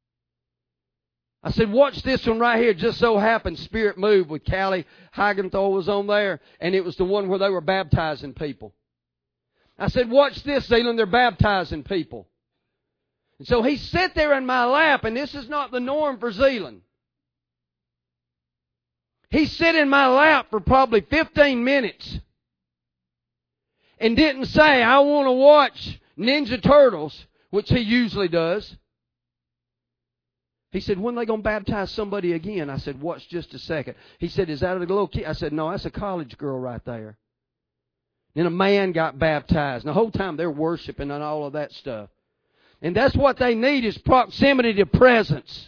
I said, "Watch this one right here." Just so happened, Spirit Moved with Callie Heigenthal was on there, and it was the one where they were baptizing people. I said, "Watch this, Zealand, they're baptizing people." And so he sat there in my lap, and this is not the norm for Zealand. He sat in my lap for probably 15 minutes and didn't say, "I want to watch Ninja Turtles," which he usually does. He said, "When are they going to baptize somebody again?" I said, "Watch just a second." He said, "Is that a little kid?" I said, "No, that's a college girl right there." Then a man got baptized. And the whole time they're worshiping and all of that stuff. And that's what they need, is proximity to presence.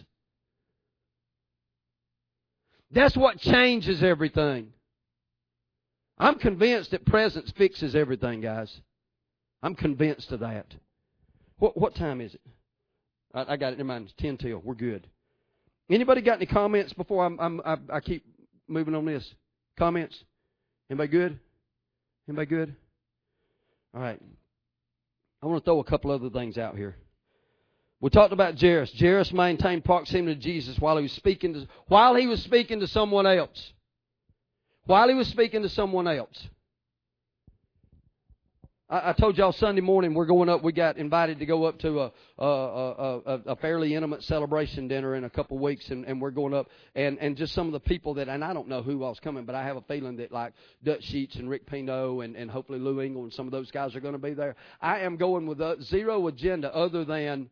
That's what changes everything. I'm convinced that presence fixes everything, guys. I'm convinced of that. What time is it? I got it. Never mind. It's 10 till. We're good. Anybody got any comments before I keep moving on this? Comments? Anybody good? Anybody good? All right. I want to throw a couple other things out here. We talked about Jairus. Jairus maintained proximity to Jesus while he was speaking to someone else. While he was speaking to someone else. I told y'all Sunday morning we're going up. We got invited to go up to a fairly intimate celebration dinner in a couple of weeks, and we're going up. And just some of the people that, and I don't know who else coming, but I have a feeling that like Dutch Sheets and Rick Pino and hopefully Lou Engle and some of those guys are going to be there. I am going with zero agenda other than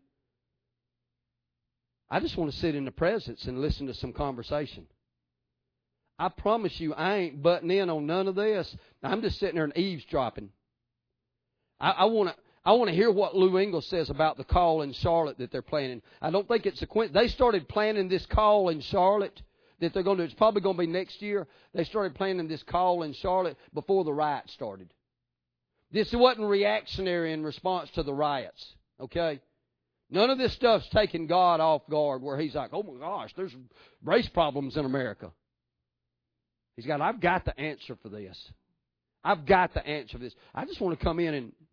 I just want to sit in the presence and listen to some conversation. I promise you, I ain't butting in on none of this. I'm just sitting there and eavesdropping. I want to hear what Lou Engle says about the call in Charlotte that they're planning. I don't think it's a coincidence. They started planning this call in Charlotte that they're going to do. It's probably going to be next year. They started planning this call in Charlotte before the riots started. This wasn't reactionary in response to the riots, okay? None of this stuff's taking God off guard where He's like, "Oh my gosh, there's race problems in America." I've got the answer for this. I've got the answer for this. I just want to come in and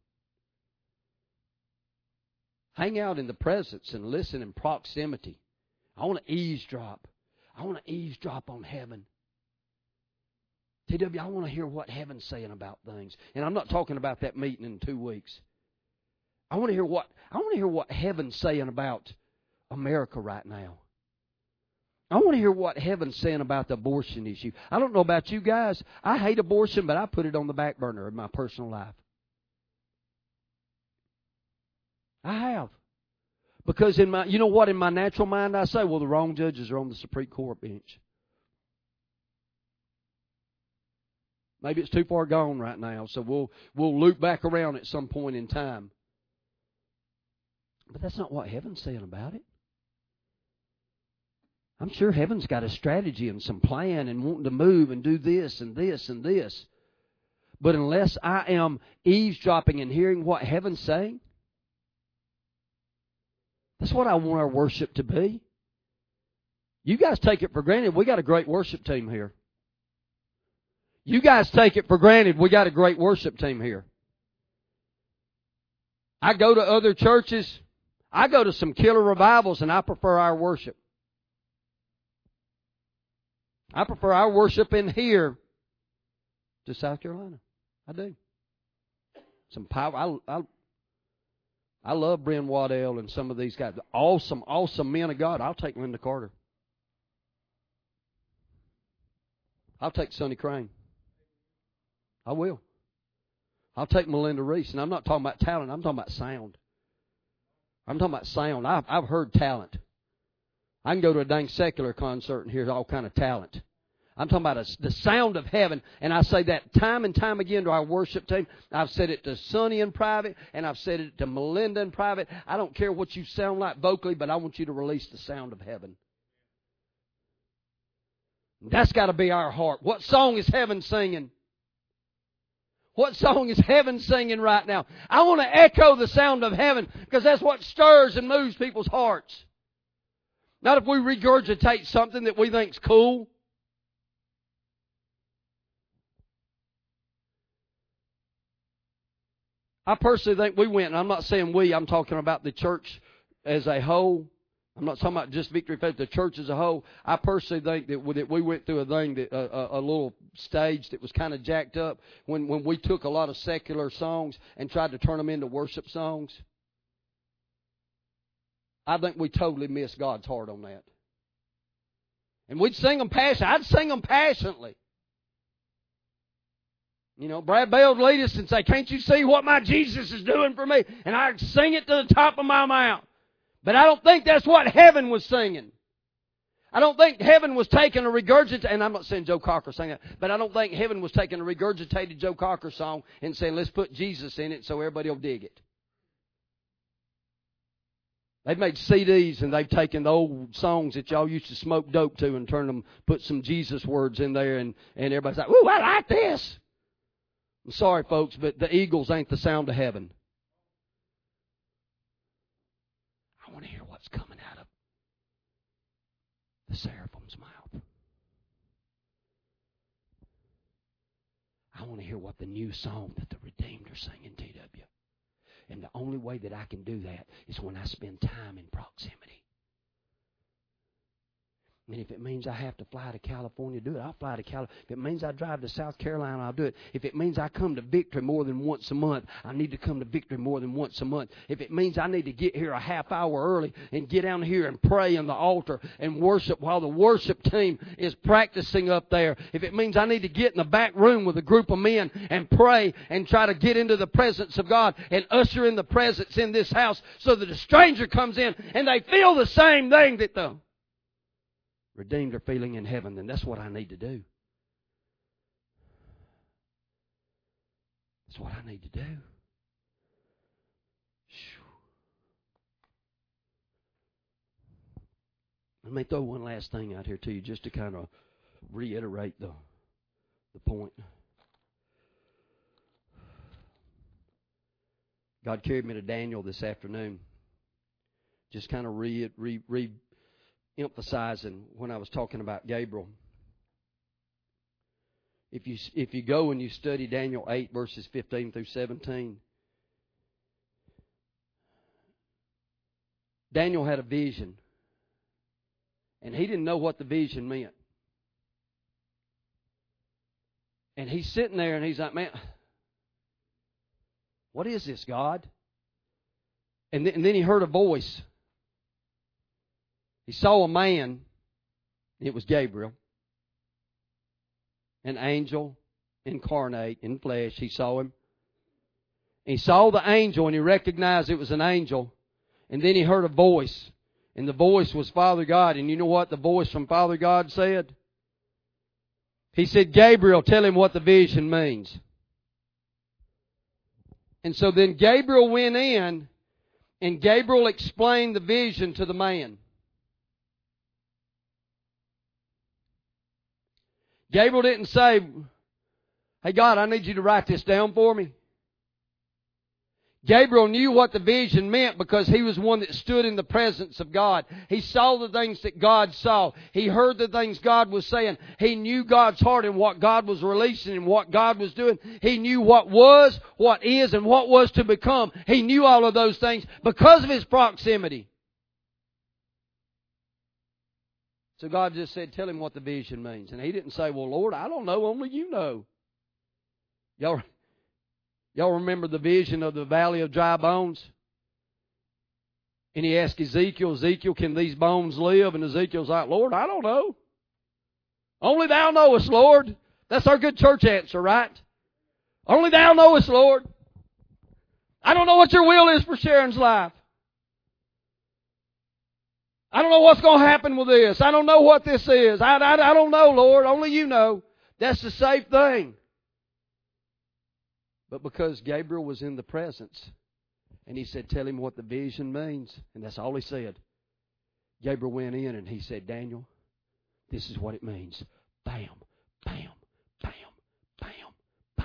hang out in the presence and listen in proximity. I want to eavesdrop. I want to eavesdrop on heaven. TW, I want to hear what heaven's saying about things. And I'm not talking about that meeting in 2 weeks. I want to hear what heaven's saying about America right now. I want to hear what heaven's saying about the abortion issue. I don't know about you guys. I hate abortion, but I put it on the back burner in my personal life. I have. Because in my natural mind I say, well, the wrong judges are on the Supreme Court bench. Maybe it's too far gone right now, so we'll loop back around at some point in time. But that's not what heaven's saying about it. I'm sure heaven's got a strategy and some plan and wanting to move and do this and this and this. But unless I am eavesdropping and hearing what heaven's saying, that's what I want our worship to be. You guys take it for granted. We got a great worship team here. You guys take it for granted. We got a great worship team here. I go to other churches. I go to some killer revivals, and I prefer our worship. I prefer our worship in here to South Carolina. I do. Some power. I love Bryn Waddell and some of these guys. Awesome, awesome men of God. I'll take Linda Carter. I'll take Sonny Crane. I will. I'll take Melinda Reese. And I'm not talking about talent. I'm talking about sound. I'm talking about sound. I've heard talent. I can go to a dang secular concert and hear all kind of talent. I'm talking about the sound of heaven, and I say that time and time again to our worship team. I've said it to Sonny in private, and I've said it to Melinda in private. I don't care what you sound like vocally, but I want you to release the sound of heaven. That's got to be our heart. What song is heaven singing? What song is heaven singing right now? I want to echo the sound of heaven because that's what stirs and moves people's hearts. Not if we regurgitate something that we think's cool. I personally think we went, and I'm not saying we, I'm talking about the church as a whole. I'm not talking about just Victory Faith, the church as a whole. I personally think that we went through a thing, that a little stage that was kind of jacked up when we took a lot of secular songs and tried to turn them into worship songs. I think we totally missed God's heart on that. And we'd sing them passionately. I'd sing them passionately. You know, Brad Bell would lead us and say, "Can't you see what my Jesus is doing for me?" And I'd sing it to the top of my mouth. But I don't think that's what heaven was singing. I don't think heaven was taking a regurgitated, and I'm not saying Joe Cocker sang that, but I don't think heaven was taking a regurgitated Joe Cocker song and saying, "Let's put Jesus in it so everybody will dig it." They've made CDs and they've taken the old songs that y'all used to smoke dope to and turned them, put some Jesus words in there, and everybody's like, "Ooh, I like this." I'm sorry, folks, but the Eagles ain't the sound of heaven. I want to hear what's coming out of the seraphim's mouth. I want to hear what the new song that the Redeemed are singing, TW. And the only way that I can do that is when I spend time in proximity. And if it means I have to fly to California, do it. I'll fly to California. If it means I drive to South Carolina, I'll do it. If it means I come to Victory more than once a month, I need to come to Victory more than once a month. If it means I need to get here a half hour early and get down here and pray on the altar and worship while the worship team is practicing up there. If it means I need to get in the back room with a group of men and pray and try to get into the presence of God and usher in the presence in this house so that a stranger comes in and they feel the same thing that the Redeemed are feeling in heaven, then that's what I need to do. That's what I need to do. Let me throw one last thing out here to you just to kind of reiterate the point. God carried me to Daniel this afternoon. Just kind of emphasizing when I was talking about Gabriel. If you go and you study Daniel 8 verses 15 through 17, Daniel had a vision, and he didn't know what the vision meant. And he's sitting there and he's like, "Man, what is this, God?" And then he heard a voice. He saw a man. It was Gabriel. An angel incarnate in flesh. He saw him. He saw the angel and he recognized it was an angel. And then he heard a voice. And the voice was Father God. And you know what the voice from Father God said? He said, "Gabriel, tell him what the vision means." And so then Gabriel went in and Gabriel explained the vision to the man. Gabriel didn't say, "Hey God, I need you to write this down for me." Gabriel knew what the vision meant because he was one that stood in the presence of God. He saw the things that God saw. He heard the things God was saying. He knew God's heart and what God was releasing and what God was doing. He knew what was, what is, and what was to become. He knew all of those things because of his proximity. So God just said, "Tell him what the vision means." And he didn't say, "Well, Lord, I don't know. Only you know." Y'all remember the vision of the valley of dry bones? And he asked Ezekiel, "Ezekiel, can these bones live?" And Ezekiel's like, "Lord, I don't know. Only thou knowest, Lord." That's our good church answer, right? Only thou knowest, Lord. I don't know what your will is for Sharon's life. I don't know what's going to happen with this. I don't know what this is. I don't know, Lord. Only you know. That's the safe thing. But because Gabriel was in the presence, and he said, tell him what the vision means. And that's all he said. Gabriel went in and he said, Daniel, this is what it means. Bam, bam, bam, bam, bam.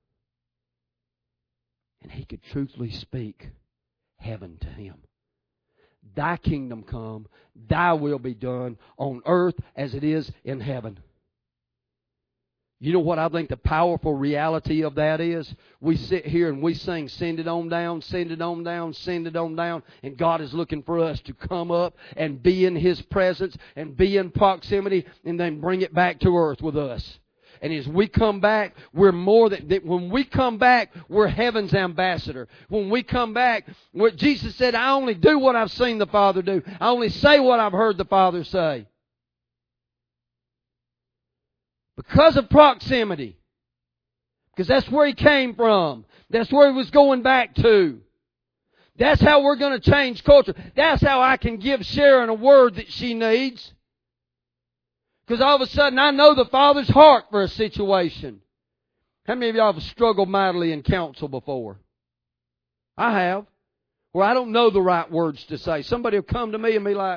And he could truthfully speak heaven to him. Thy kingdom come, thy will be done on earth as it is in heaven. You know what I think the powerful reality of that is? We sit here and we sing, send it on down, send it on down, send it on down. And God is looking for us to come up and be in His presence and be in proximity and then bring it back to earth with us. And as we come back, we're more than, when we come back, we're heaven's ambassador. When we come back, Jesus said, I only do what I've seen the Father do. I only say what I've heard the Father say. Because of proximity. Because that's where He came from. That's where He was going back to. That's how we're going to change culture. That's how I can give Sharon a word that she needs. Because all of a sudden I know the Father's heart for a situation. How many of y'all have struggled mightily in counsel before? I have. Where I don't know the right words to say. Somebody will come to me and be like,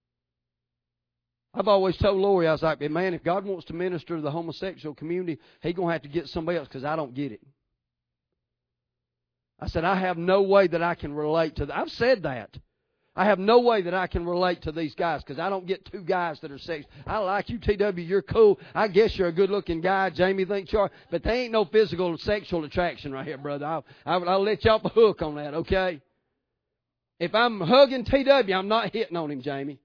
I've always told Lori, I was like, man, if God wants to minister to the homosexual community, He's going to have to get somebody else because I don't get it. I said, I have no way that I can relate to that. I've said that. I have no way that I can relate to these guys because I don't get two guys that are sex. I like you, TW, you're cool. I guess you're a good-looking guy. Jamie thinks you are. But there ain't no physical sexual attraction right here, brother. I'll let you off the hook on that, okay? If I'm hugging TW, I'm not hitting on him, Jamie.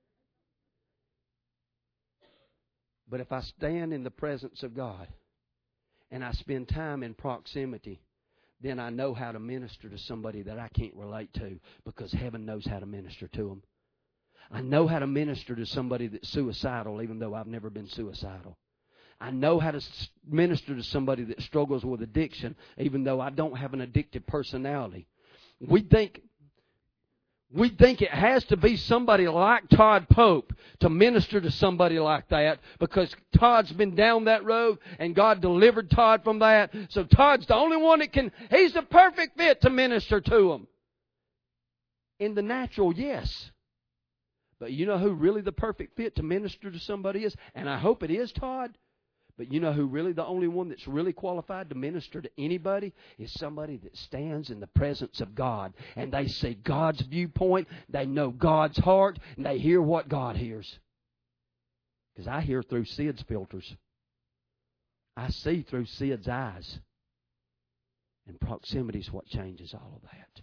But if I stand in the presence of God and I spend time in proximity, then I know how to minister to somebody that I can't relate to because heaven knows how to minister to them. I know how to minister to somebody that's suicidal even though I've never been suicidal. I know how to minister to somebody that struggles with addiction even though I don't have an addictive personality. We think it has to be somebody like Todd Pope to minister to somebody like that because Todd's been down that road and God delivered Todd from that. So Todd's the only one that can, he's the perfect fit to minister to them. In the natural, yes. But you know who really the perfect fit to minister to somebody is? And I hope it is Todd. But you know who really the only one that's really qualified to minister to anybody is somebody that stands in the presence of God. And they see God's viewpoint, they know God's heart, and they hear what God hears. Because I hear through Sid's filters. I see through Sid's eyes. And proximity is what changes all of that.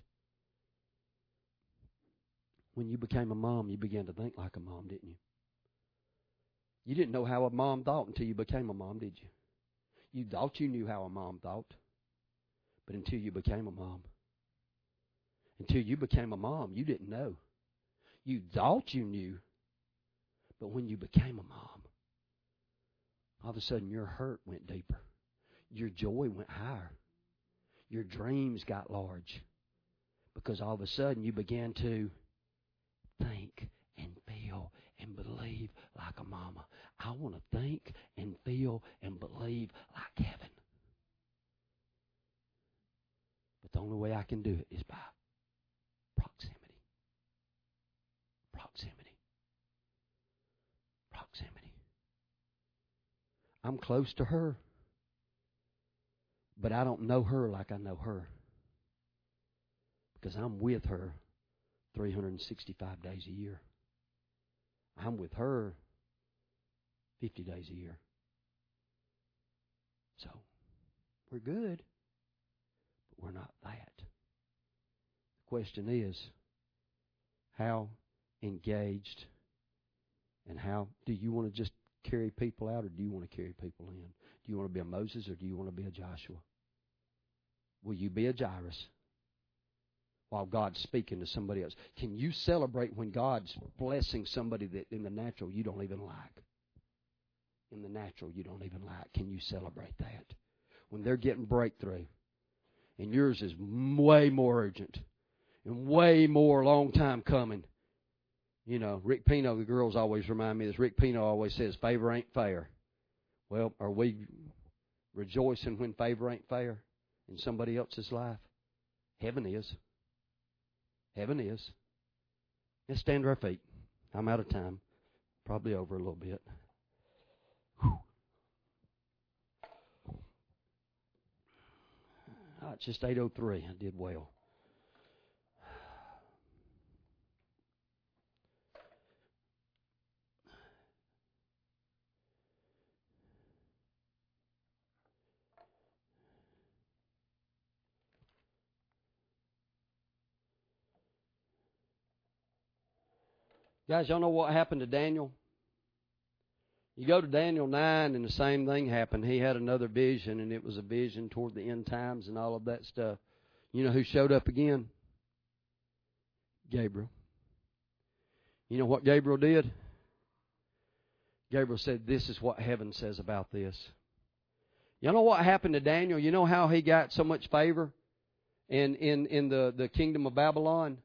When you became a mom, you began to think like a mom, didn't you? You didn't know how a mom thought until you became a mom, did you? You thought you knew how a mom thought. But until you became a mom. Until you became a mom, you didn't know. You thought you knew. But when you became a mom, all of a sudden your hurt went deeper. Your joy went higher. Your dreams got large. Because all of a sudden you began to think and feel and believe like a mama. I want to think and feel and believe like heaven. But the only way I can do it is by proximity. Proximity. Proximity. I'm close to her, but I don't know her like I know her. Because I'm with her 365 days a year. I'm with her 50 days a year. So, we're good, but we're not that. The question is, how engaged and how do you want to just carry people out or do you want to carry people in? Do you want to be a Moses or do you want to be a Joshua? Will you be a Jairus while God's speaking to somebody else? Can you celebrate when God's blessing somebody that in the natural you don't even like? In the natural you don't even like. Can you celebrate that? When they're getting breakthrough and yours is way more urgent and way more long time coming. You know, Rick Pino, the girls always remind me of this. Rick Pino always says, favor ain't fair. Well, are we rejoicing when favor ain't fair in somebody else's life? Heaven is. Heaven is. Let's stand to our feet. I'm out of time. Probably over a little bit. Whew. Oh, it's just 8:03. I did well. Guys, y'all know what happened to Daniel? You go to Daniel 9 and the same thing happened. He had another vision, and it was a vision toward the end times and all of that stuff. You know who showed up again? Gabriel. You know what Gabriel did? Gabriel said, this is what heaven says about this. You know what happened to Daniel? You know how he got so much favor in the kingdom of Babylon?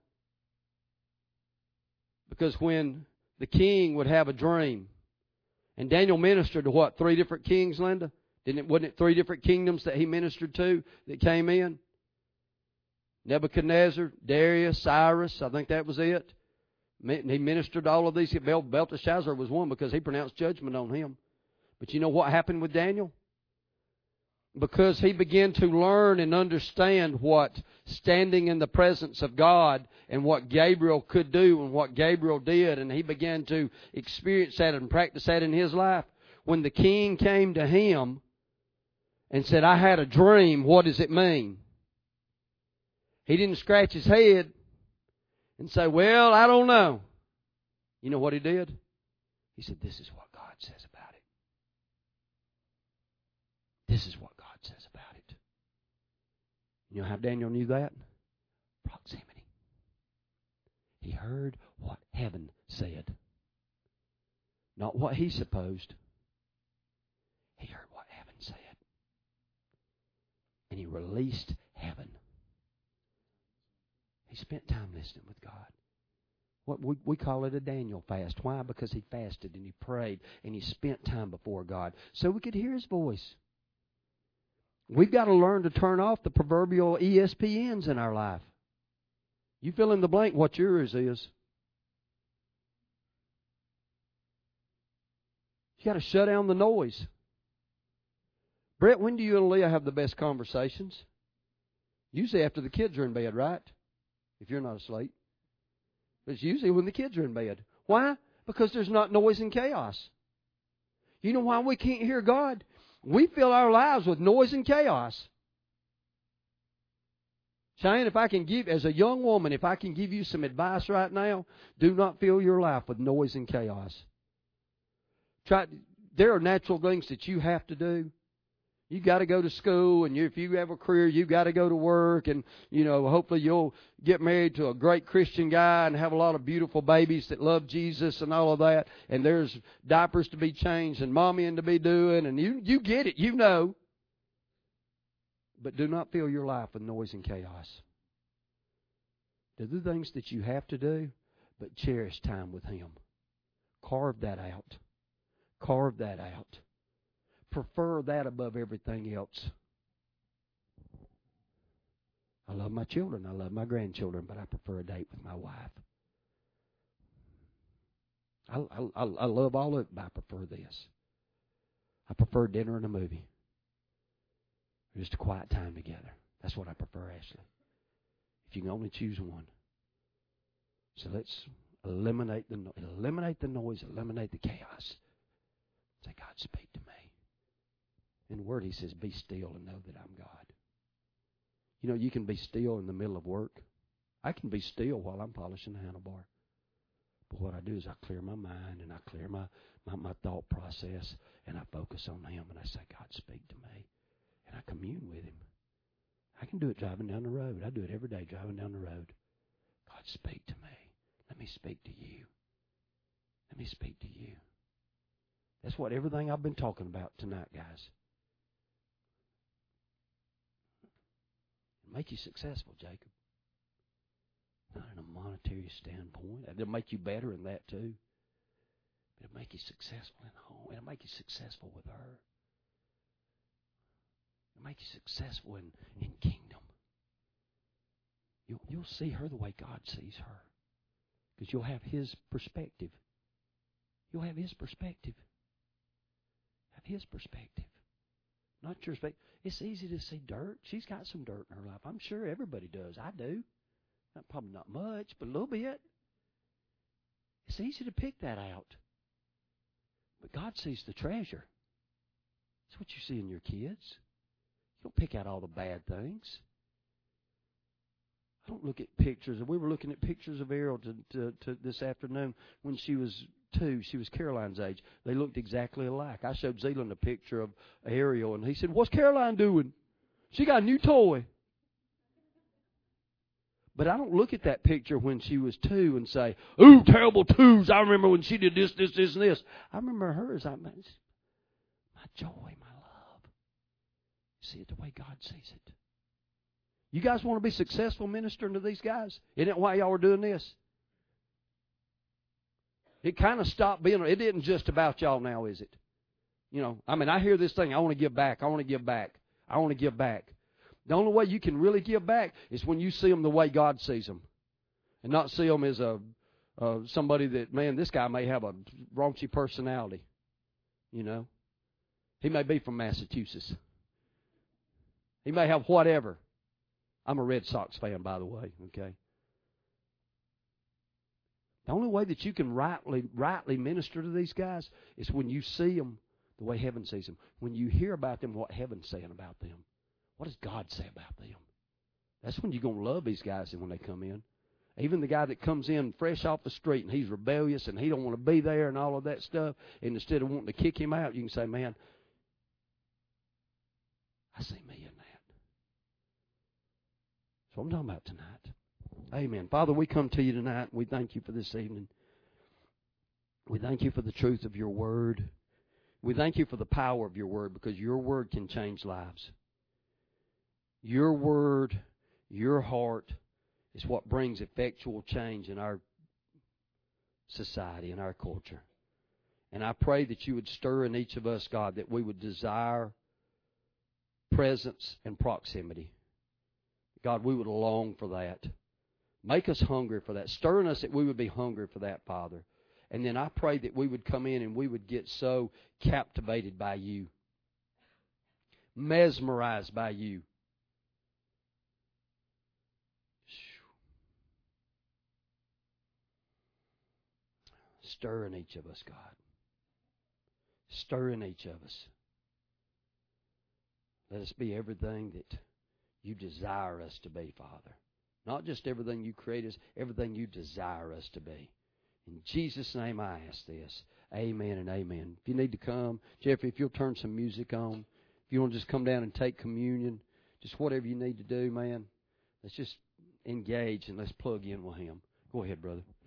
Because when the king would have a dream, and Daniel ministered to what, 3 different kings, Linda? Wasn't it 3 different kingdoms that he ministered to that came in? Nebuchadnezzar, Darius, Cyrus, I think that was it. He ministered to all of these. Belteshazzar was one because he pronounced judgment on him. But you know what happened with Daniel? Because he began to learn and understand what standing in the presence of God and what Gabriel could do and what Gabriel did, and he began to experience that and practice that in his life. When the king came to him and said, I had a dream, what does it mean? He didn't scratch his head and say, well, I don't know. You know what he did? He said, this is what God says about it. This is what God says about it. You know how Daniel knew that? Proximity. He heard what heaven said. Not what he supposed. He heard what heaven said. And he released heaven. He spent time listening with God. What we call it a Daniel fast. Why? Because he fasted and he prayed and he spent time before God so we could hear his voice. We've got to learn to turn off the proverbial ESPNs in our life. You fill in the blank what yours is. You got to shut down the noise. Brett, when do you and Leah have the best conversations? Usually after the kids are in bed, right? If you're not asleep. But it's usually when the kids are in bed. Why? Because there's not noise and chaos. You know why we can't hear God? We fill our lives with noise and chaos. Cheyenne, if I can give, as a young woman, if I can give you some advice right now, do not fill your life with noise and chaos. There are natural things that you have to do. You got to go to school, and if you have a career, you got to go to work, and hopefully you'll get married to a great Christian guy and have a lot of beautiful babies that love Jesus and all of that. And there's diapers to be changed and mommying to be doing, and you get it, you know. But do not fill your life with noise and chaos. Do the things that you have to do, but cherish time with Him. Carve that out. Carve that out. Prefer that above everything else. I love my children. I love my grandchildren, but I prefer a date with my wife. I love all of it, but I prefer this. I prefer dinner and a movie. Just a quiet time together. That's what I prefer, Ashley. If you can only choose one. So let's eliminate the noise, eliminate the chaos. Say, God, speak to me. In the Word, He says, be still and know that I'm God. You can be still in the middle of work. I can be still while I'm polishing the handlebar. But what I do is I clear my mind and I clear my thought process and I focus on Him and I say, God, speak to me. And I commune with Him. I can do it driving down the road. I do it every day driving down the road. God, speak to me. Let me speak to you. Let me speak to you. That's what everything I've been talking about tonight, guys. Make you successful, Jacob. Not in a monetary standpoint. It'll make you better in that too. But it'll make you successful in home. It'll make you successful with her. It'll make you successful in kingdom. You'll see her the way God sees her. Because you'll have His perspective. You'll have His perspective. Have His perspective. Not your perspective. It's easy to see dirt. She's got some dirt in her life. I'm sure everybody does. I do. Probably not much, but a little bit. It's easy to pick that out. But God sees the treasure. That's what you see in your kids. You don't pick out all the bad things. I don't look at pictures. We were looking at pictures of Ariel to this afternoon when she was 2. She was Caroline's age. They looked exactly alike. I showed Zealand a picture of Ariel, and he said, "What's Caroline doing? She got a new toy." But I don't look at that picture when she was 2 and say, "Ooh, terrible twos. I remember when she did this, this, this, and this." I remember her as my joy, my love. See it the way God sees it. You guys want to be successful ministering to these guys? Isn't that why y'all are doing this? It kind of stopped being, it isn't just about y'all now, is it? You know, I hear this thing, I want to give back, I want to give back, I want to give back. The only way you can really give back is when you see them the way God sees them. And not see them as somebody that, man, this guy may have a raunchy personality. You know? He may be from Massachusetts. He may have whatever. I'm a Red Sox fan, by the way, okay? The only way that you can rightly minister to these guys is when you see them the way heaven sees them. When you hear about them, what heaven's saying about them. What does God say about them? That's when you're going to love these guys when they come in. Even the guy that comes in fresh off the street and he's rebellious and he don't want to be there and all of that stuff, and instead of wanting to kick him out, you can say, "Man, I see me in that." That's what I'm talking about tonight. Amen. Father, we come to you tonight and we thank you for this evening. We thank you for the truth of your word. We thank you for the power of your word, because your word can change lives. Your word, your heart is what brings effectual change in our society, in our culture. And I pray that you would stir in each of us, God, that we would desire presence and proximity. God, we would long for that. Make us hungry for that. Stir in us that we would be hungry for that, Father. And then I pray that we would come in and we would get so captivated by you, mesmerized by you. Stir in each of us, God. Stir in each of us. Let us be everything that you desire us to be, Father. Not just everything you create us, everything you desire us to be. In Jesus' name I ask this. Amen and amen. If you need to come, Jeffrey, if you'll turn some music on. If you want to just come down and take communion, just whatever you need to do, man. Let's just engage and let's plug in with him. Go ahead, brother.